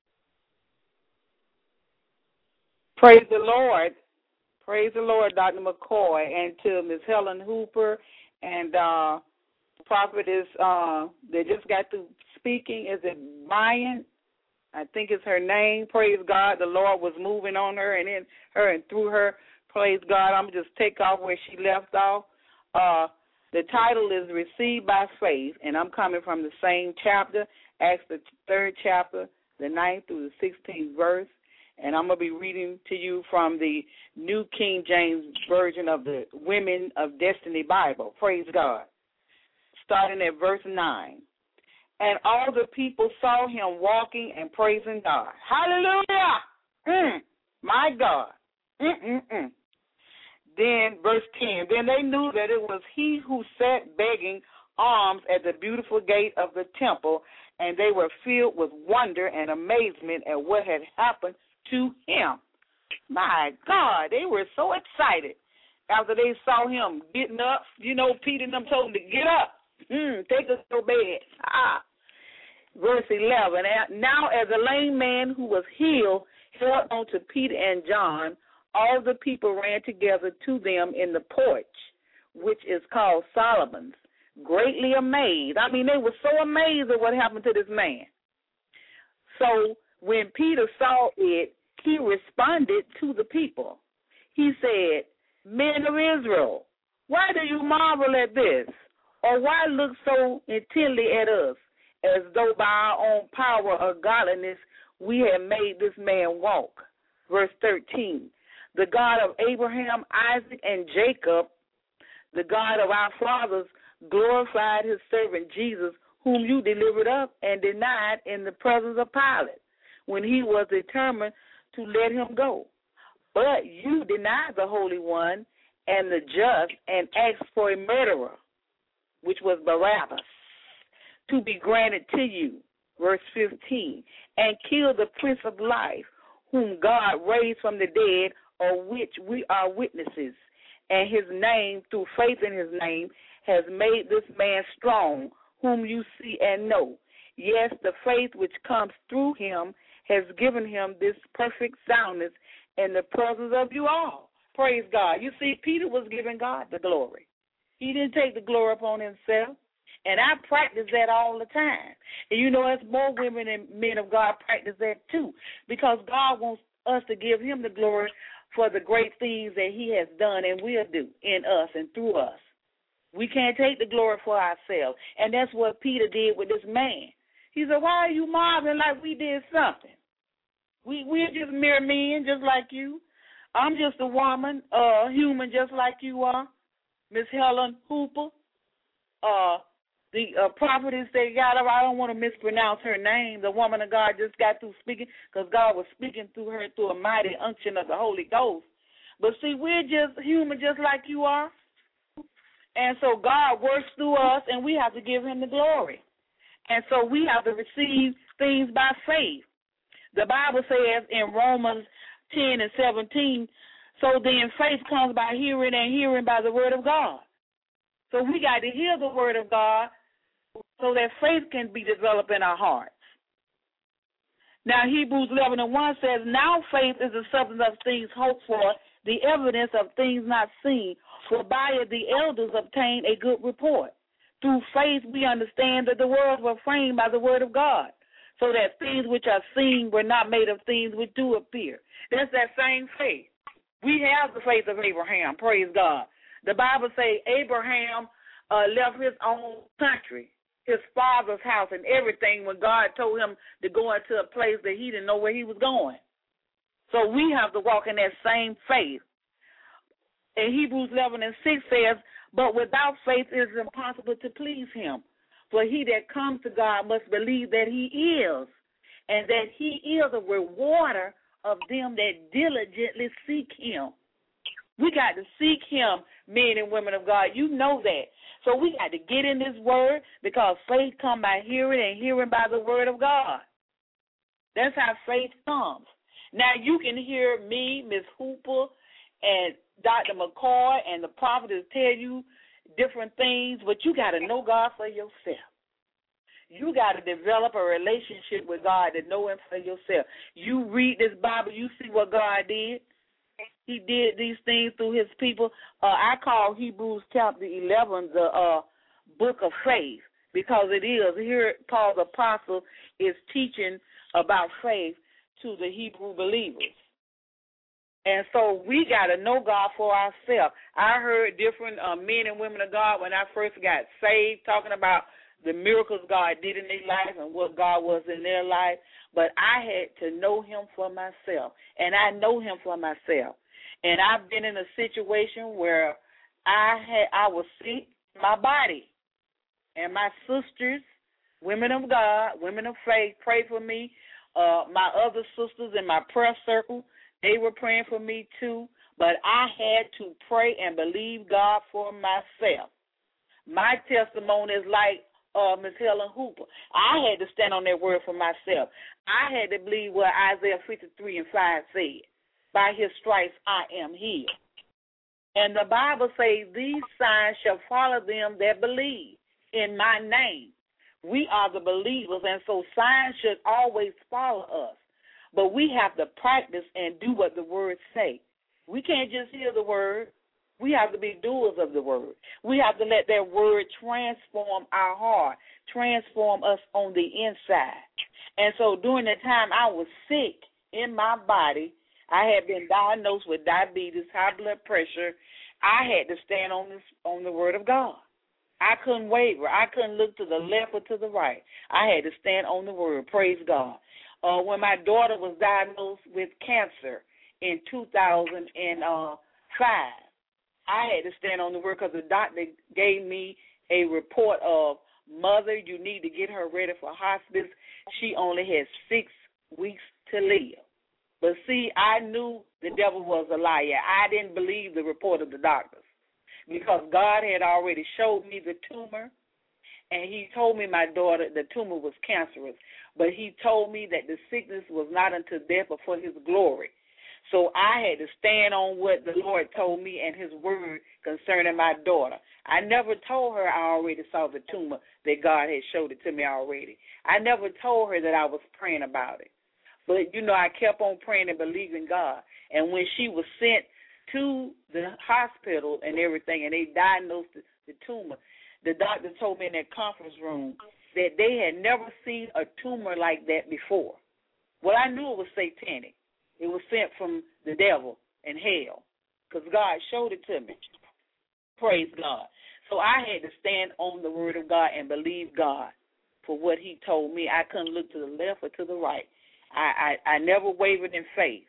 Praise the Lord. Praise the Lord, Dr. McCoy, and to Ms. Helen Hooper and prophetess that just got through speaking. Is it Bryant? I think it's her name. Praise God. The Lord was moving on her and in her and through her. Praise God. I'm going to just take off where she left off. The title is Received by Faith, and I'm coming from the same chapter, Acts the 3rd chapter, the 9th through the 16th verse. And I'm going to be reading to you from the New King James Version of the Women of Destiny Bible. Praise God. Starting at verse 9. And all the people saw him walking and praising God. Hallelujah! My God. Then, verse 10, then they knew that it was he who sat begging arms at the beautiful gate of the temple, and they were filled with wonder and amazement at what had happened to him. My God, they were so excited after they saw him getting up. You know, Peter and them told him to get up. Take us to bed. Verse 11, now as a lame man who was healed held on to Peter and John, all the people ran together to them in the porch, which is called Solomon's, greatly amazed. I mean, they were so amazed at what happened to this man. So when Peter saw it, he responded to the people. He said, men of Israel, why do you marvel at this? Or why look so intently at us, as though by our own power or godliness we have made this man walk? Verse 13, the God of Abraham, Isaac, and Jacob, the God of our fathers, glorified his servant Jesus, whom you delivered up and denied in the presence of Pilate, when he was determined to let him go. But you denied the Holy One and the just and asked for a murderer, which was Barabbas, to be granted to you. Verse 15, and killed the Prince of Life, whom God raised from the dead, of which we are witnesses. And his name, through faith in his name, has made this man strong, whom you see and know. Yes, the faith which comes through him has given him this perfect soundness in the presence of you all. Praise God. You see, Peter was giving God the glory. He didn't take the glory upon himself. And I practice that all the time. And you know, as more women and men of God practice that too, because God wants us to give him the glory for the great things that he has done and will do in us and through us. We can't take the glory for ourselves. And that's what Peter did with this man. He said, why are you marveling like we did something? We're just mere men just like you. I'm just a woman, human just like you are. Miss Helen Hooper, the prophetess they got her, I don't want to mispronounce her name. The woman of God just got through speaking because God was speaking through her through a mighty unction of the Holy Ghost. But see, we're just human just like you are. And so God works through us, and we have to give him the glory. And so we have to receive things by faith. The Bible says in Romans 10 and 17, so then faith comes by hearing, and hearing by the word of God. So we got to hear the word of God so that faith can be developed in our hearts. Now, Hebrews 11 and 1 says, now faith is the substance of things hoped for, the evidence of things not seen, for by it the elders obtained a good report. Through faith we understand that the worlds were framed by the word of God, so that things which are seen were not made of things which do appear. That's that same faith. We have the faith of Abraham, praise God. The Bible says Abraham left his own country, his father's house and everything when God told him to go into a place that he didn't know where he was going. So we have to walk in that same faith. And Hebrews 11 and 6 says, but without faith it is impossible to please him. For he that comes to God must believe that he is, and that he is a rewarder of them that diligently seek him. We got to seek him, men and women of God. You know that. So we got to get in this word, because faith comes by hearing, and hearing by the word of God. That's how faith comes. Now, you can hear me, Ms. Hooper, and Dr. McCoy, and the prophets tell you different things, but you got to know God for yourself. You got to develop a relationship with God to know him for yourself. You read this Bible, you see what God did. He did these things through his people. I call Hebrews chapter 11 the book of faith, because it is. Here Paul the apostle is teaching about faith to the Hebrew believers. And so we got to know God for ourselves. I heard different men and women of God when I first got saved talking about the miracles God did in their life and what God was in their life. But I had to know him for myself, and I know him for myself. And I've been in a situation where I was sick in my body, and my sisters, women of God, women of faith, prayed for me. My other sisters in my prayer circle, they were praying for me too. But I had to pray and believe God for myself. My testimony is like Ms. Helen Hooper. I had to stand on that word for myself. I had to believe what Isaiah 53:5 said. By his stripes I am healed. And the Bible says these signs shall follow them that believe in my name. We are the believers, and so signs should always follow us. But we have to practice and do what the word say. We can't just hear the word. We have to be doers of the word. We have to let that word transform our heart, transform us on the inside. And so during the time I was sick in my body, I had been diagnosed with diabetes, high blood pressure. I had to stand on the word of God. I couldn't waver. I couldn't look to the left or to the right. I had to stand on the word. Praise God. When my daughter was diagnosed with cancer in 2005, I had to stand on the word because the doctor gave me a report of, mother, you need to get her ready for hospice. She only has 6 weeks to live. But see, I knew the devil was a liar. I didn't believe the report of the doctors because God had already showed me the tumor, and he told me my daughter, the tumor was cancerous. But he told me that the sickness was not unto death but for his glory. So I had to stand on what the Lord told me and his word concerning my daughter. I never told her I already saw the tumor, that God had showed it to me already. I never told her that I was praying about it. But, you know, I kept on praying and believing God. And when she was sent to the hospital and everything, and they diagnosed the tumor, the doctor told me in that conference room that they had never seen a tumor like that before. Well, I knew it was satanic. It was sent from the devil and hell because God showed it to me. Praise God. So I had to stand on the word of God and believe God for what he told me. I couldn't look to the left or to the right. I never wavered in faith.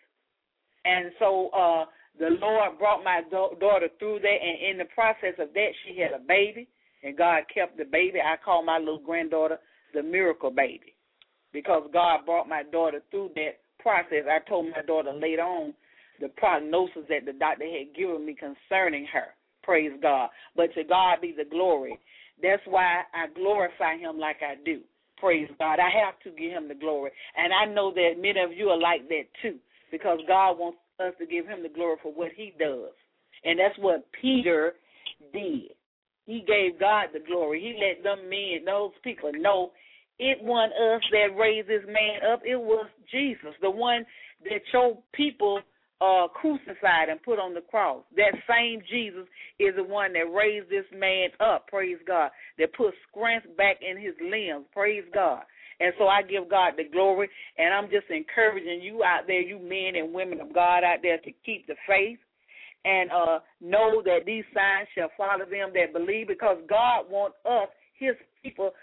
And so the Lord brought my daughter through that, and in the process of that, she had a baby, and God kept the baby. I call my little granddaughter the miracle baby because God brought my daughter through that process. I told my daughter later on the prognosis that the doctor had given me concerning her. Praise God. But to God be the glory. That's why I glorify him like I do. Praise God. I have to give him the glory. And I know that many of you are like that too because God wants us to give him the glory for what he does. And that's what Peter did. He gave God the glory. He let them men, those people know it wasn't us that raised this man up. It was Jesus, the one that your people crucified and put on the cross. That same Jesus is the one that raised this man up, praise God, that put strength back in his limbs, praise God. And so I give God the glory, and I'm just encouraging you out there, you men and women of God out there, to keep the faith and know that these signs shall follow them that believe, because God wants us, his people,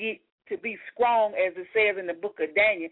to be strong, as it says in the book of Daniel.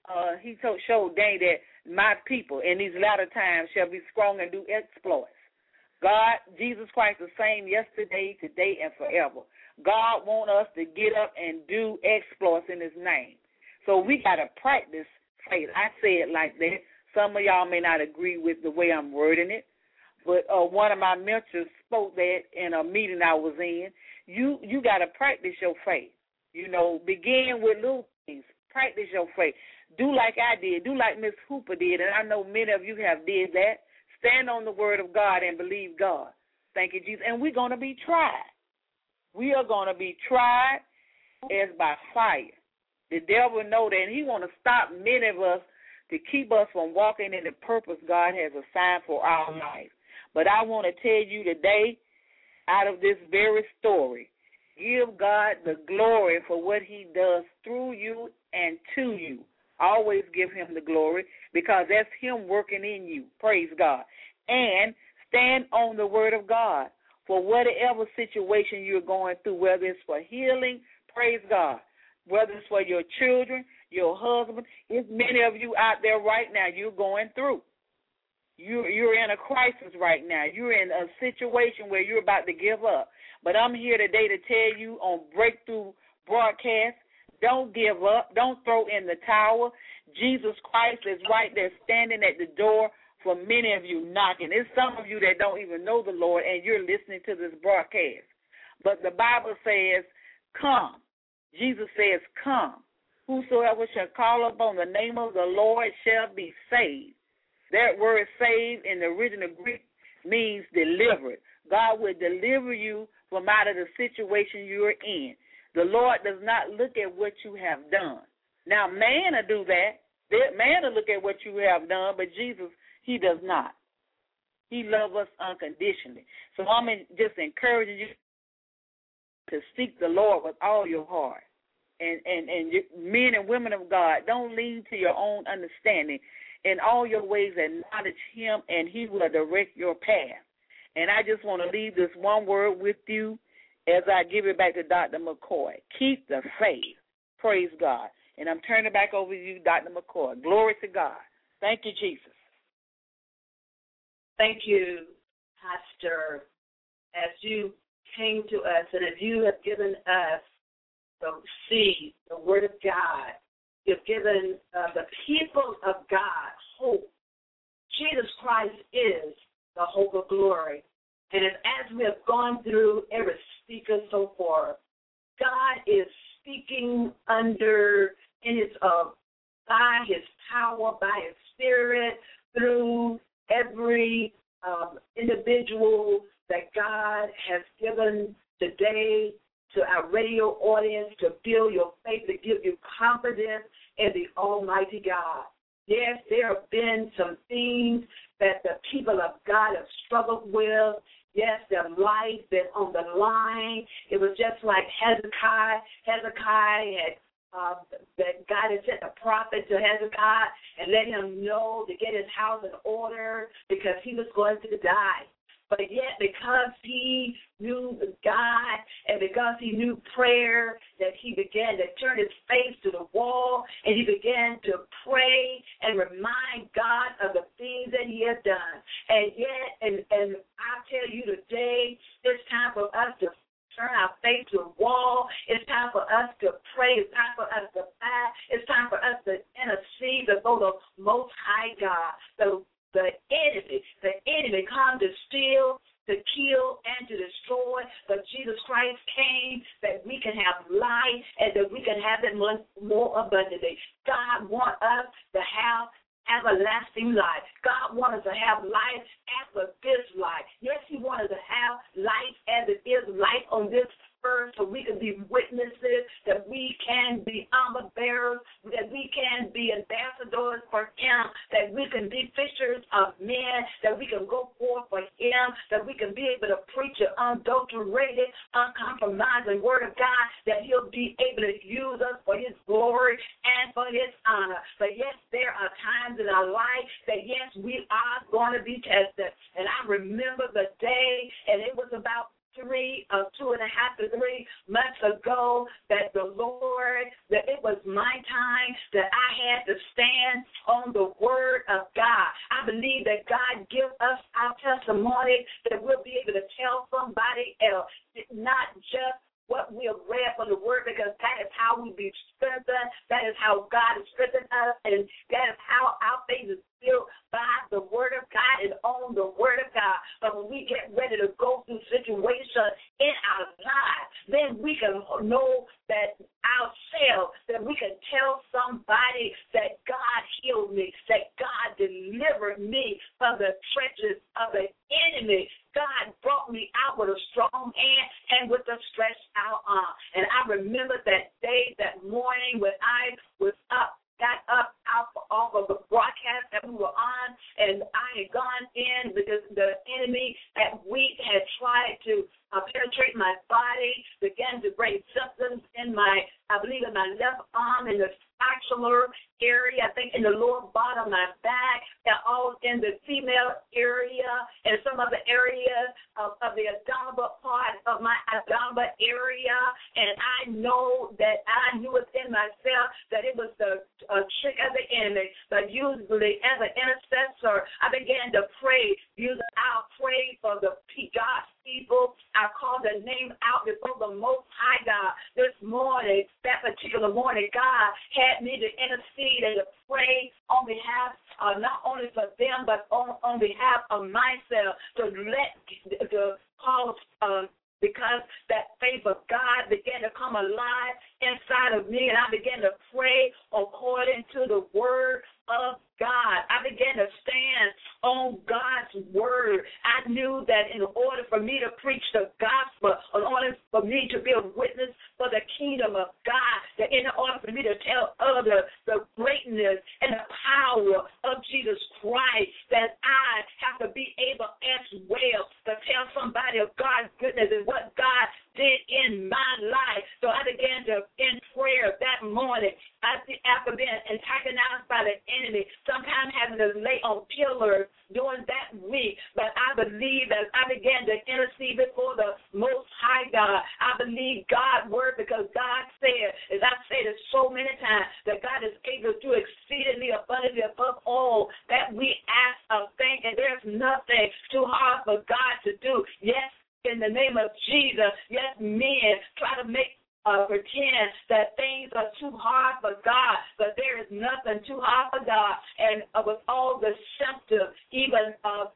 He showed Daniel that my people in these latter times shall be strong and do exploits. God, Jesus Christ, the same yesterday, today, and forever. God wants us to get up and do exploits in his name. So we got to practice faith. I say it like that. Some of y'all may not agree with the way I'm wording it, but one of my mentors spoke that in a meeting I was in. You got to practice your faith. You know, begin with little things. Practice your faith. Do like I did. Do like Miss Hooper did, and I know many of you have did that. Stand on the word of God and believe God. Thank you, Jesus. And we're going to be tried. We are going to be tried as by fire. The devil know that, and he want to stop many of us to keep us from walking in the purpose God has assigned for our life. But I want to tell you today, out of this very story, give God the glory for what he does through you and to you. Always give him the glory because that's him working in you. Praise God. And stand on the word of God for whatever situation you're going through, whether it's for healing, praise God, whether it's for your children, your husband. There's many of you out there right now you're going through. You're in a crisis right now. You're in a situation where you're about to give up. But I'm here today to tell you on Breakthrough Broadcast, don't give up. Don't throw in the towel. Jesus Christ is right there standing at the door for many of you knocking. There's some of you that don't even know the Lord, and you're listening to this broadcast. But the Bible says, come. Jesus says, come. Whosoever shall call upon the name of the Lord shall be saved. That word saved in the original Greek means delivered. God will deliver you from out of the situation you're in. The Lord does not look at what you have done. Now, man will do that. Man will look at what you have done, but Jesus, he does not. He loves us unconditionally. So I'm just encouraging you to seek the Lord with all your heart. And men and women of God, don't lean to your own understanding. In all your ways, acknowledge him, and he will direct your path. And I just want to leave this one word with you as I give it back to Dr. McCoy. Keep the faith. Praise God. And I'm turning it back over to you, Dr. McCoy. Glory to God. Thank you, Jesus. Thank you, Pastor, as you came to us and as you have given us the seed, the word of God. You've given the people of God hope. Jesus Christ is the hope of glory. And as we have gone through every speaker so far, God is speaking by his power, by his spirit, through every individual that God has given today to our radio audience to build your faith, to give you confidence in the Almighty God. Yes, there have been some things that the people of God have struggled with. Yes, their life been on the line. It was just like Hezekiah. Hezekiah had that God had sent a prophet to Hezekiah and let him know to get his house in order because he was going to die. But yet, because he knew God and because he knew prayer, that he began to turn his face to the wall and he began to pray and remind God of the things that he had done. And yet, and I tell you today, it's time for us to turn our face to the wall. It's time for us to pray. It's time for us to fast. It's time for us to intercede before the Most High God. So the enemy comes to steal, to kill, and to destroy. But Jesus Christ came that we can have life and that we can have it more abundantly. God wants us to have everlasting life. God wants us to have life after this life. Yes, he wants us to have life as it is life on this earth, so we can be witnesses, that we can be armor bearers, that we can be ambassadors for him, that we can be fishers of men, that we can go forth for him, that we can be able to preach an unadulterated, uncompromising word of God, that he'll be able to use us for his glory and for his honor. But yes, there are times in our life that yes, we are going to be tested. And I remember the day, and it was about 2.5 to 3 months ago that the Lord, that it was my time that I had to stand on the word of God. I believe that God gives us our testimony that we'll be able to tell somebody else, not just what we have read from the word, because that is how we be strengthened. That is how God has strengthened us, and that is how our faith is built by the word of God and on the word of God. But when we get ready to go through situations in our lives, then we can know that ourselves, that we can tell somebody that God healed me, that God delivered me from the trenches of the enemy. God brought me out with a strong hand and with a stretched out arm. And I remember that day, that morning when I was got up off of the broadcast that we were on, and I had gone in because the enemy that week had tried to penetrate my body, began to bring symptoms in I believe in my left arm, in the axillary area, I think in the lower bottom of my back, and all in the female area, and some of the areas of the abdominal part of my abdominal area. And I know that I knew within myself that it was the trick of the enemy. But usually, as an intercessor, I began to pray. Usually, I'll pray for the God's people. I call the name out before the Most High God. This morning, that particular morning, God had me to intercede and to pray on behalf, not only for them, but on behalf of myself, to cause because that come alive inside of me, and I began to pray according to the word of God. I began to stand on God's word. I knew that in order for me to preach the gospel, in order for me to be a witness for the kingdom of God, that in order for me to tell others the greatness and the power of Jesus Christ, that I have to be able as well to tell somebody of God's goodness and what God did in my life. So I began to, in prayer that morning, after being antagonized by the enemy, sometimes having to lay on pillars during that week. But I believe as I began to intercede before the Most High God, I believe God's word, because God said, as I've said it so many times, that God is able to do exceedingly abundantly above all that we ask or think, and there's nothing too hard for God to do. Yes, in the name of Jesus, yes, men try to pretend that things are too hard for God, but there is nothing too hard for God. And with all the symptoms, even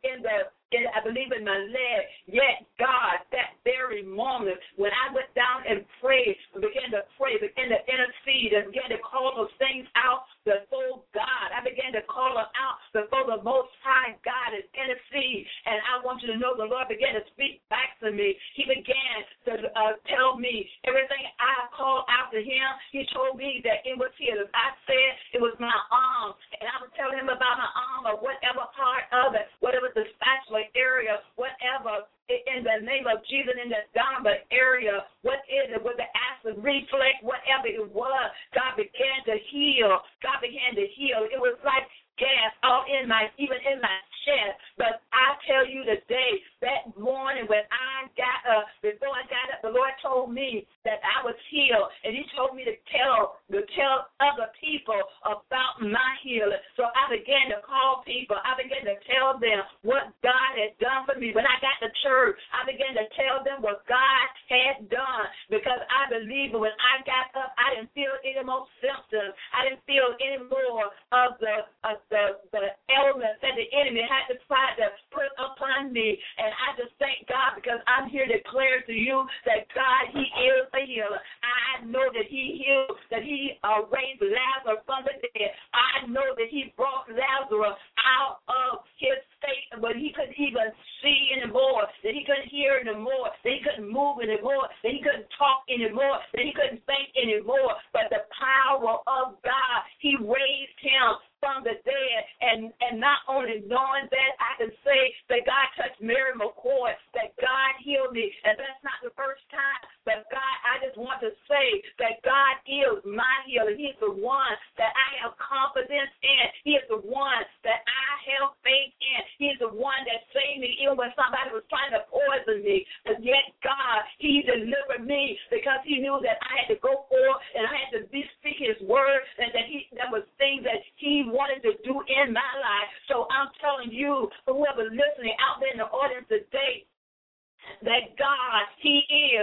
I believe in my leg, yet God, that very moment, when I went down and prayed, began to intercede, and began to call those things out before God. I began to call them out before the Most High God and intercede. And I want you to know the Lord began to speak back to me. He began to tell me everything I called out to him. He told me that it was his. I said it was my arm, and I would tell him about my arm or whatever part of it, whatever the spatula area, whatever, in the name of Jesus, in the dominant area, what is it, with the acid reflex, whatever it was, God began to heal. God began to heal. It was like gas all even in my chest. But I tell you today, that morning when I got up, before I got up, the Lord told me that I was healed, and he told me to tell other people about my healing. So I began to call people. I began to tell them what God had done for me. When I got to church, I began to tell them what God had done, because I believe when I got up, I didn't feel any more symptoms. I didn't feel any more of the elements that the enemy had to try to put upon me. And I just thank God, because I'm here to declare to you that God, he is a healer. I know that he healed, that he raised Lazarus from the dead. I know that he brought Lazarus out of his state, but he couldn't even see anymore, that he couldn't hear anymore, that he couldn't move anymore, that he couldn't talk anymore, that he couldn't think anymore. But the power of God, he raised him from the dead. And not only knowing that, I can say that God touched Mary McCoy, that God healed me. And that's not the first time. But God, I just want to say that God is my healer. He's the one that I have confidence in. He is the one that I have faith in. He's the one that saved me even when somebody was trying to poison me. But yet God, he delivered me, because he knew that I had to go forth and I had to speak his word, and that was things that he wanted to do in my life. So I'm telling you, whoever listening out there in the audience today, that God, he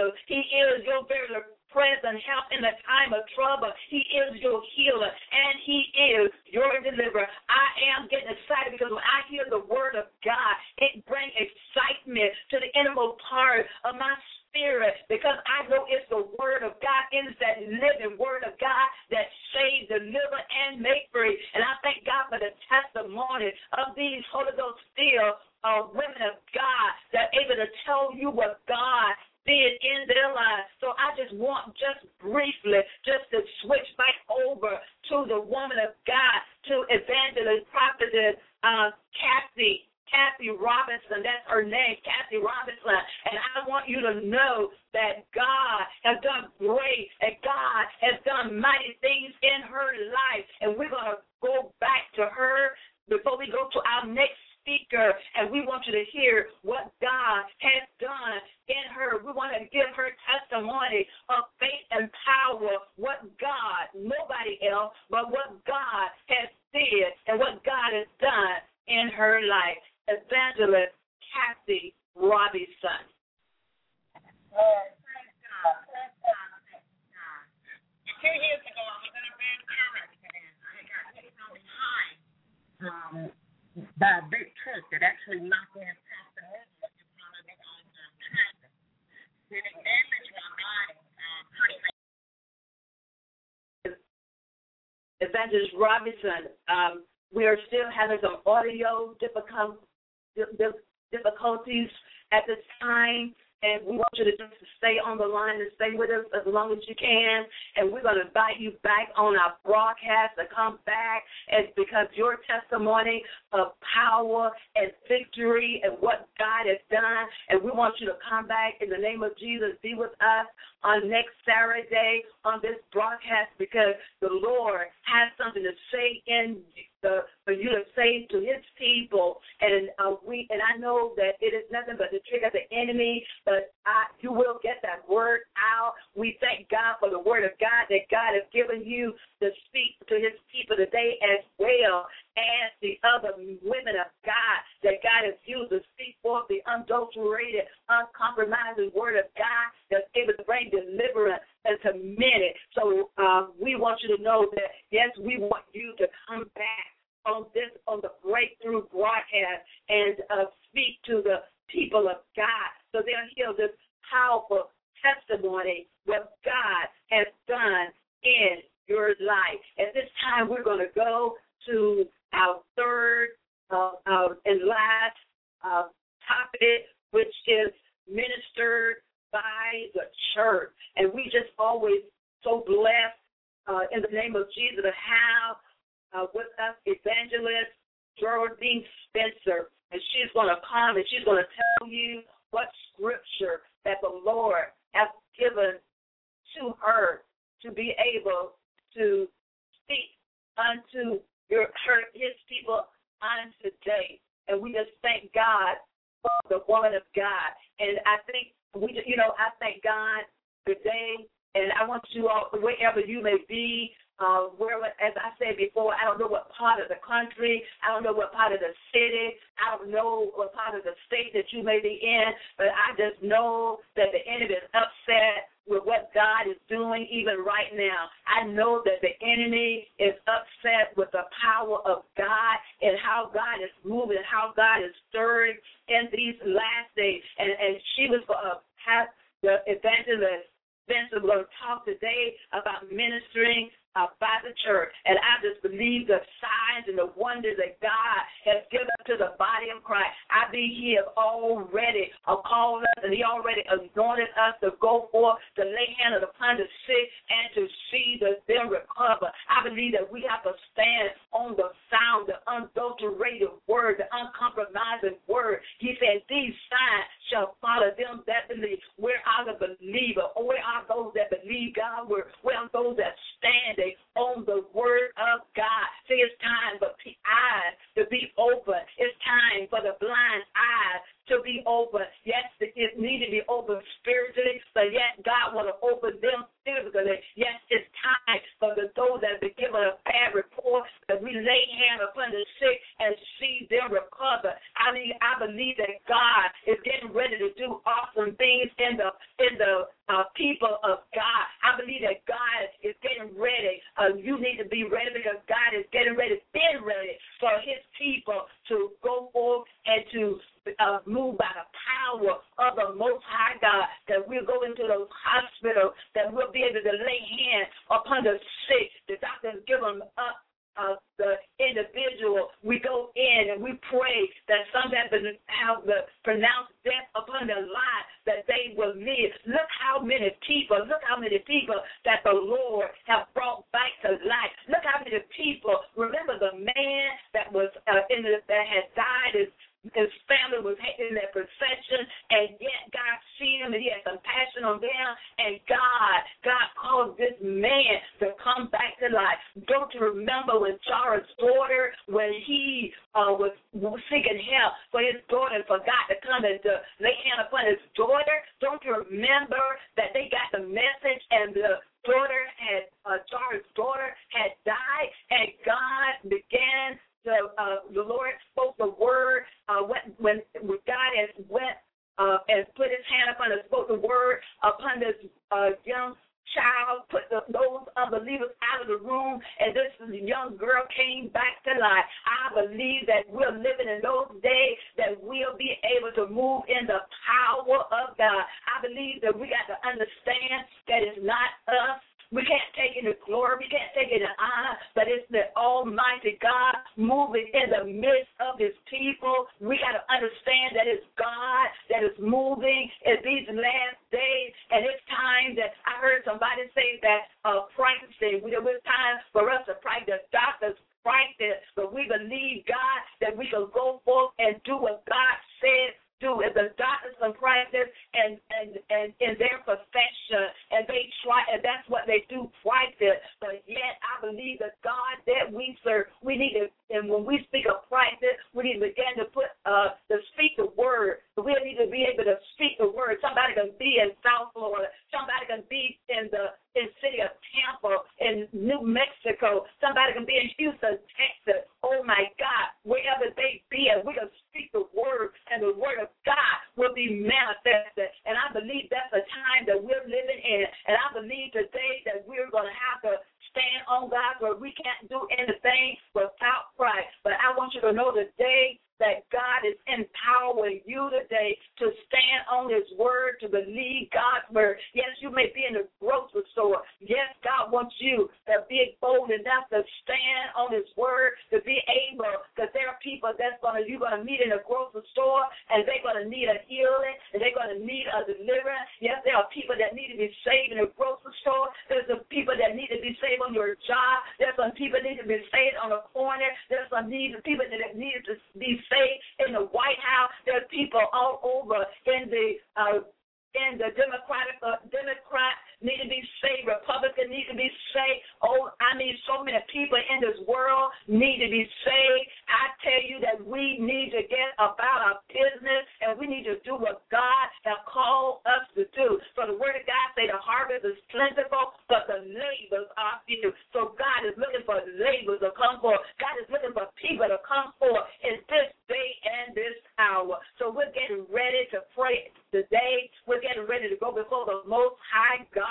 is your very present help in the time of trouble. He is your healer, and he is your deliverer. I am getting excited, because when I hear the word of God, it brings excitement to the innermost part of my spirit, because I know it's the word of God. It is that living word of God that saves, deliver, and make free. And I thank God for the testimony of these Holy Ghost filled women of God that are able to tell you what God did in their lives. So I just want, just briefly, just to switch back over to the woman of God, to evangelist, prophetess Kathy Robinson. That's her name, Kathy Robinson. And I want you to know that God has done great, and God has done mighty things in her life. And we're going to go back to her before we go to our next speaker, and we want you to hear what God has done in her. We want to give her testimony of faith and power, what God, nobody else, but what God has did and what God has done in her life. Evangelist Kathy Robinson. Praise God. 2 years ago, I was in a bad car accident. I got hit from behind by a big truck that actually knocked me across the head in front of the traffic. Then it damaged my body pretty Evangelist Robinson. We are still having some audio difficulties at this time. And we want you to just stay on the line and stay with us as long as you can. And we're going to invite you back on our broadcast to come back, and because your testimony of power and victory and what God has done. And we want you to come back in the name of Jesus, be with us on next Saturday on this broadcast, because the Lord has something to say for you to say to his people. And I know that it is nothing but the trick of the enemy, but you will get that word out. We thank God for the word of God that God has given you to speak to his people today, as well as the other women of God that God has used to speak forth the unadulterated, uncompromising word of God that's able to bring deliverance into many. So we want you to know that, yes, we want you to come back on the breakthrough broadcast and speak to the people of God, so they'll hear this powerful testimony what God has done in your life. At this time, we're going to go to our third and last topic, which is ministered by the church. And we just always so blessed in the name of Jesus to have with us Evangelist Geraldine Spencer, and she's going to come and she's going to tell you what scripture that the Lord has given to her to be able to speak unto his people on today. And we just thank God for the woman of God. And I think I thank God today, and I want you all, wherever you may be, as I said before, I don't know what part of the country, I don't know what part of the city, I don't know what part of the state that you may be in, but I just know that the enemy is upset with what God is doing even right now. I know that the enemy is upset with the power of God and how God is moving, how God is stirring in these last days. And she was have the evangelist Spencer will talk today about ministering by the church. And I just believe the signs and the wonders that God has given to the body of Christ. I believe he has already called us, and he already anointed us to go forth, to lay hands upon the sick, and to see them recover. I believe that we have to stand on the sound, the unadulterated word, the uncompromising word. He said, these signs shall follow them that believe. Where are the believers? Where are those that believe God? Where are those that stand on the word of God? See, it's time for the eyes to be open. It's time for the blind eyes to be open. Yes, it needs to be open spiritually, but yet God want to open them physically. Yes, it's time for those that have been given a bad report that we lay hands upon the sick and see them recover. I believe that God is getting ready to do awesome things in the people of God. I believe that God is getting ready. You need to be ready, because God is getting ready, been ready for his people to go forth and to move by the power of the Most High God, that we'll go into those hospitals, that we'll be able to lay hands upon the sick. The doctors give them up the individual. We go in and we pray that some that have the pronounced death upon their lives, that they will live. Look how many people that the Lord have brought back to life. Look how many people. Remember the man that was that had died. His family was in their procession, and yet God seen him, and he had compassion on them, and God caused this man to come back to life. Don't you remember when Jairus' daughter, when he was seeking help for his daughter and forgot to come and to lay hand upon his daughter? Don't you remember that they got the message, and the Jairus' daughter had died, and God began the Lord spoke the word when God has went and put his hand upon and spoke the word upon this young child, put those unbelievers out of the room, and this young girl came back to life. I believe that we're living in those days that we'll be able to move in the power of God. I believe that we got to understand that it's not us, We can't take any glory. We can't take any honor, but it's the Almighty God moving in the midst of his people. We got to understand that it's God that is moving in these last days, and it's time that I heard somebody say that practicing. It was time for us to practice. Doctors practice, but we believe God that we can go forth and do what God said do. If the doctors can practice and in their profession, and they try, and that's what they do, practice. But yet, I believe the God that we serve, we need to, and when we speak of practice, we need to begin to speak the word. We need to be able to speak the word. Somebody can be in South Florida. Somebody can be in the city of Tampa, in New Mexico. Somebody can be in Houston, Texas. Oh, my God, wherever they be, and we can speak the word, and the word of God will be manifested. And I believe that's the time that we're living in. And I believe today that we're going to have to stand on God's word. We can't do anything without Christ. But I want you to know today that God is empowering you today to stand on his word, to believe God's word. Yes, you may be in the grocery store. Yes, God wants you to be bold enough to stand on his word, to be able, because there are people you're going to meet in the grocery store, and they're going to need a healing, and they're going to need a deliverance. Yes, there are people that need to be saved in the grocery store. There's some people that need to be saved on your job. There's some people that need to be saved on the corner. There's some people that need to be saved in the White House. There's people all over in the Democrat need to be saved. Republican need to be saved. Oh, I mean, so many people in this world need to be saved. I tell you that we need to get about our business, and we need to do what God has called us to do. So the word of God say the harvest is plentiful, but the labors are few. So God is looking for labors to come forth. God is looking for people to come forth in this day and this hour. So we're getting ready to pray today. We're getting ready to go before the Most High God.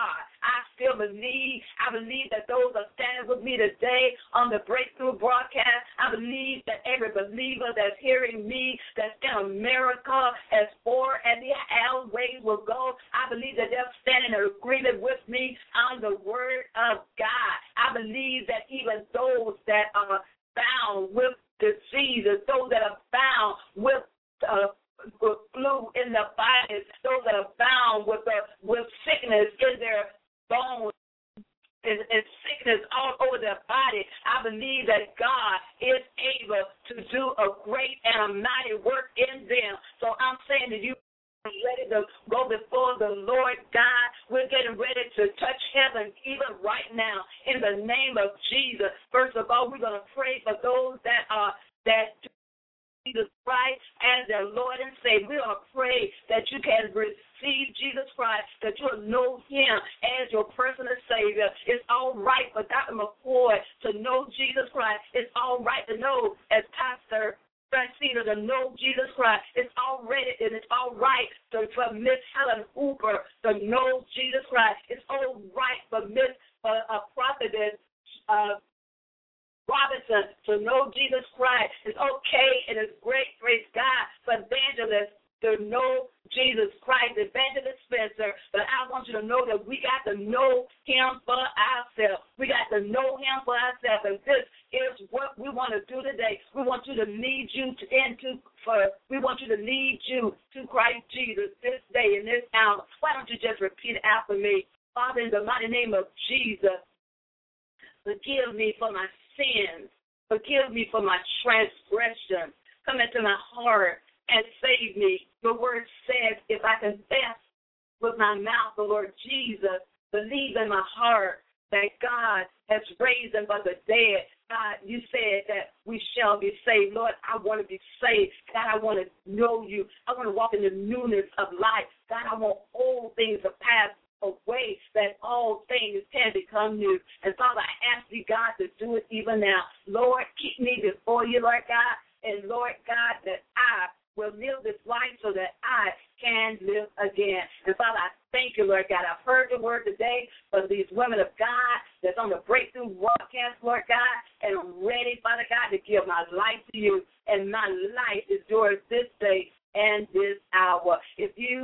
I believe that those are standing with me today on the Breakthrough broadcast. I believe that every believer that's hearing me, that's in America, as far as the airways will go, I believe that they're standing in agreement with me on the word of God. I believe that even those that are bound with diseases, those that are bound with flu in their bodies, those that are bound with sickness in their bones, and sickness all over their body, I believe that God is able to do a great and a mighty work in them. So I'm saying to you, ready to go before the Lord God. We're getting ready to touch heaven even right now in the name of Jesus. First of all, we're going to pray for those that Jesus Christ as their Lord and Savior. We're going to pray that you can receive Jesus Christ, that you'll know him as your personal Savior. It's all right for Dr. McCoy to know Jesus Christ. It's all right to know, as Pastor Francina, to know Jesus Christ. It's all right for Miss Helen Hooper to know Jesus Christ. It's all right for Prophetess Robinson to know Jesus Christ. It's okay and it's great, praise God, for evangelists to know Jesus Christ, Evangelist Spencer. But I want you to know that we got to know him for ourselves. We got to know him for ourselves. And this is what we want to do today. We want you to lead you to Christ Jesus this day and this hour. Why don't you just repeat after me? Father, in the mighty name of Jesus, forgive me for my sins. Forgive me for my transgression. Come into my heart and save me. The word says, if I confess with my mouth the Lord Jesus, believe in my heart that God has raised him from the dead, God, you said that we shall be saved. Lord, I want to be saved. God, I want to know you. I want to walk in the newness of life. God, I want old things to pass away, that all things can become new. And Father, I ask you, God, to do it even now. Lord, keep me before you, Lord God, and Lord God, that I will live this life so that I can live again. And Father, I thank you, Lord God. I've heard the word today for these women of God that's on the Breakthrough broadcast, Lord God, and I'm ready, Father God, to give my life to you, and my life is yours this day and this hour. If you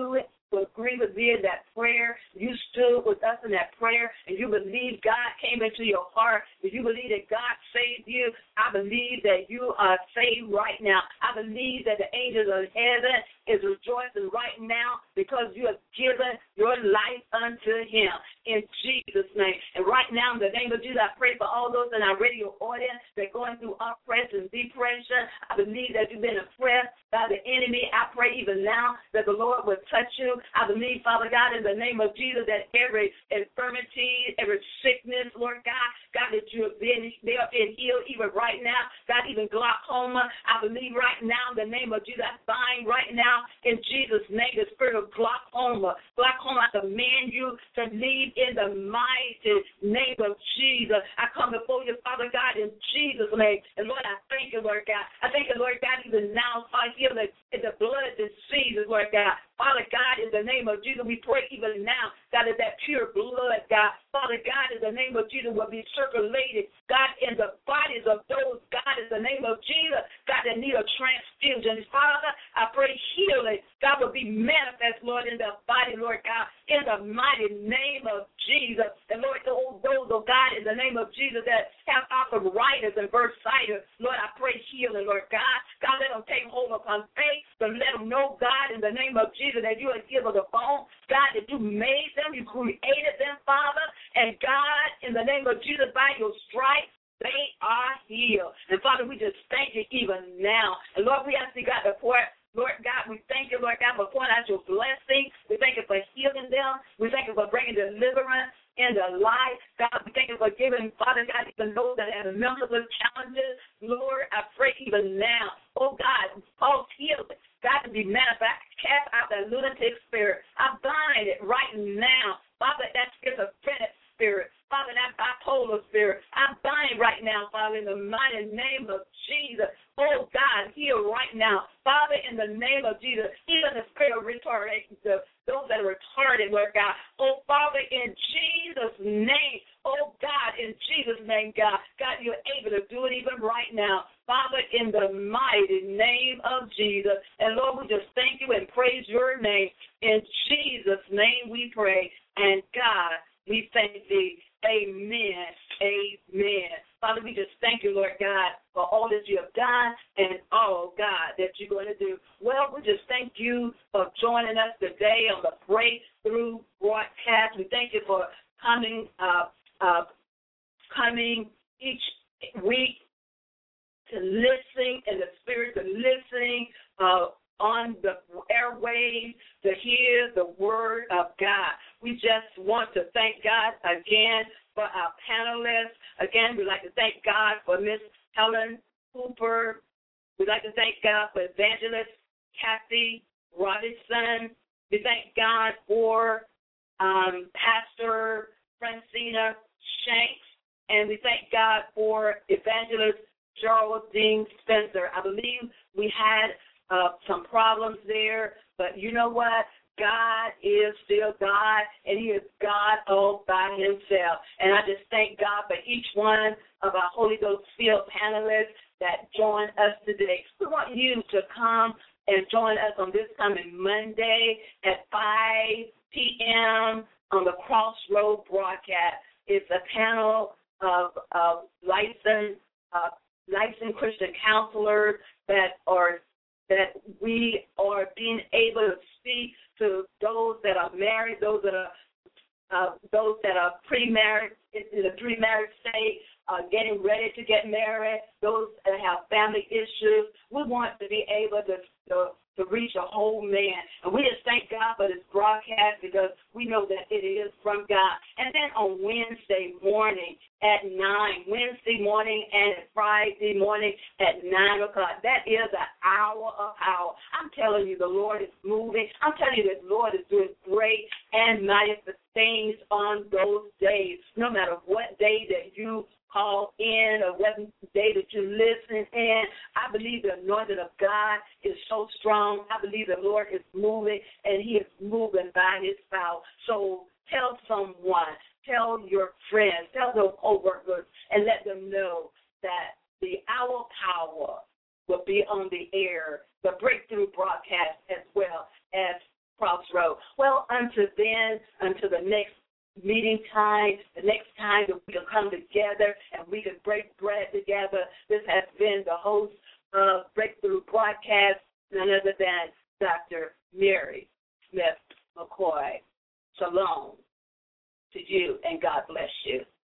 to agree with me in that prayer. You stood with us in that prayer, and you believe God came into your heart. If you believe that God saved you, I believe that you are saved right now. I believe that the angels of heaven is rejoicing right now because you have given your life unto him in Jesus' name. And right now, in the name of Jesus, I pray for all those in our radio audience that are going through oppression and depression. I believe that you've been oppressed by the enemy. I pray even now that the Lord will touch you. I believe, Father God, in the name of Jesus, that every infirmity, every sickness, Lord God, God, that you have been healed even right now. God, even glaucoma, I believe right now in the name of Jesus, I bind right now in Jesus' name the spirit of glaucoma. Glaucoma, I command you to leave in the mighty name of Jesus. I come before you, Father God, in Jesus' name. And Lord, I thank you, Lord God. I thank you, Lord God, even now, Father, heal the blood diseases, Lord God. Father God, in the name of Jesus, we pray even now, God, that pure blood, God, Father God, in the name of Jesus, will be circulated, God, in the bodies of those, God, in the name of Jesus, God, that need a transfusion. Father, I pray healing, God, will be manifest, Lord, in the body, Lord God, in the mighty name of Jesus. And Lord, those, oh God, in the name of Jesus, that have arthritis and bursitis, Lord, I pray healing, Lord God. God, let them take hold upon faith, but let them know, God, in the name of Jesus, that you are given the bone, God, that you made them, you created them, Father, and God, in the name of Jesus, by your stripes, they are healed. And Father, we just thank you even now. And Lord, we ask you, God, to pour, Lord God, we thank you, Lord God, for pouring out your blessing. We thank you for healing them. We thank you for bringing deliverance in their life. God, we thank you for giving, Father God, even those that have mental challenges. Lord, I pray even now, oh God, false healing, God, to be manifest. Cast out that lunatic spirit. I bind it right now. Father, that schizophrenic spirit. Father, that bipolar spirit. I bind right now, Father, in the mighty name of Jesus. Oh, God, heal right now. Father, in the name of Jesus, even the spirit of retardation, those that are retarded, Lord God. Oh, Father, in Jesus' name. Oh, God, in Jesus' name, God. God, you're able to do it even right now. Father, in the mighty name of Jesus. And, Lord, we just thank you and praise your name. In Jesus' name we pray. And, God, we thank thee. Amen. Amen. Father, we just thank you, Lord God, for all that you have done and all, God, that you're going to do. Well, we just thank you for joining us today on the Breakthrough broadcast. We thank you for coming each week to listen in the spirit, to listen on the airwaves, to hear the word of God. We just want to thank God again for our panelists. Again, we'd like to thank God for Miss Helen Cooper. We'd like to thank God for Evangelist Kathy Robinson. We thank God for Pastor Francina Shanks. And we thank God for Evangelist Geraldine Spencer. I believe we had some problems there, but you know what? God is still God, and he is God all by himself. And I just thank God for each one of our Holy Ghost filled panelists that joined us today. We want you to come and join us on this coming Monday at 5 p.m. on the Crossroad broadcast. It's a panel of licensed Christian counselors that we are being able to speak to those that are married, those that are pre-married, in the pre-marriage state, getting ready to get married, those that have family issues. We want to be able to reach a whole man. And we just thank God for this broadcast because we know that it is from God. And then on Wednesday morning at 9, Wednesday morning and Friday morning at 9 o'clock, that is an hour of power. I'm telling you, the Lord is moving. I'm telling you, the Lord is doing great and mighty things on those days. No matter what day that you call in or what day that you listen in, I believe the anointing of God is so strong. I believe the Lord is moving, and he is moving by his power. So tell someone, tell your friends, tell those co-workers, and let them know that the Hour Power will be on the air, the Breakthrough broadcast, as well as Crossroad. tomorrow. Well, until then, until the next meeting time, the next time that we can come together and we can break bread together, this has been the host of Breakthrough Broadcast, none other than Dr. Mary Smith McCoy. Shalom to you, and God bless you.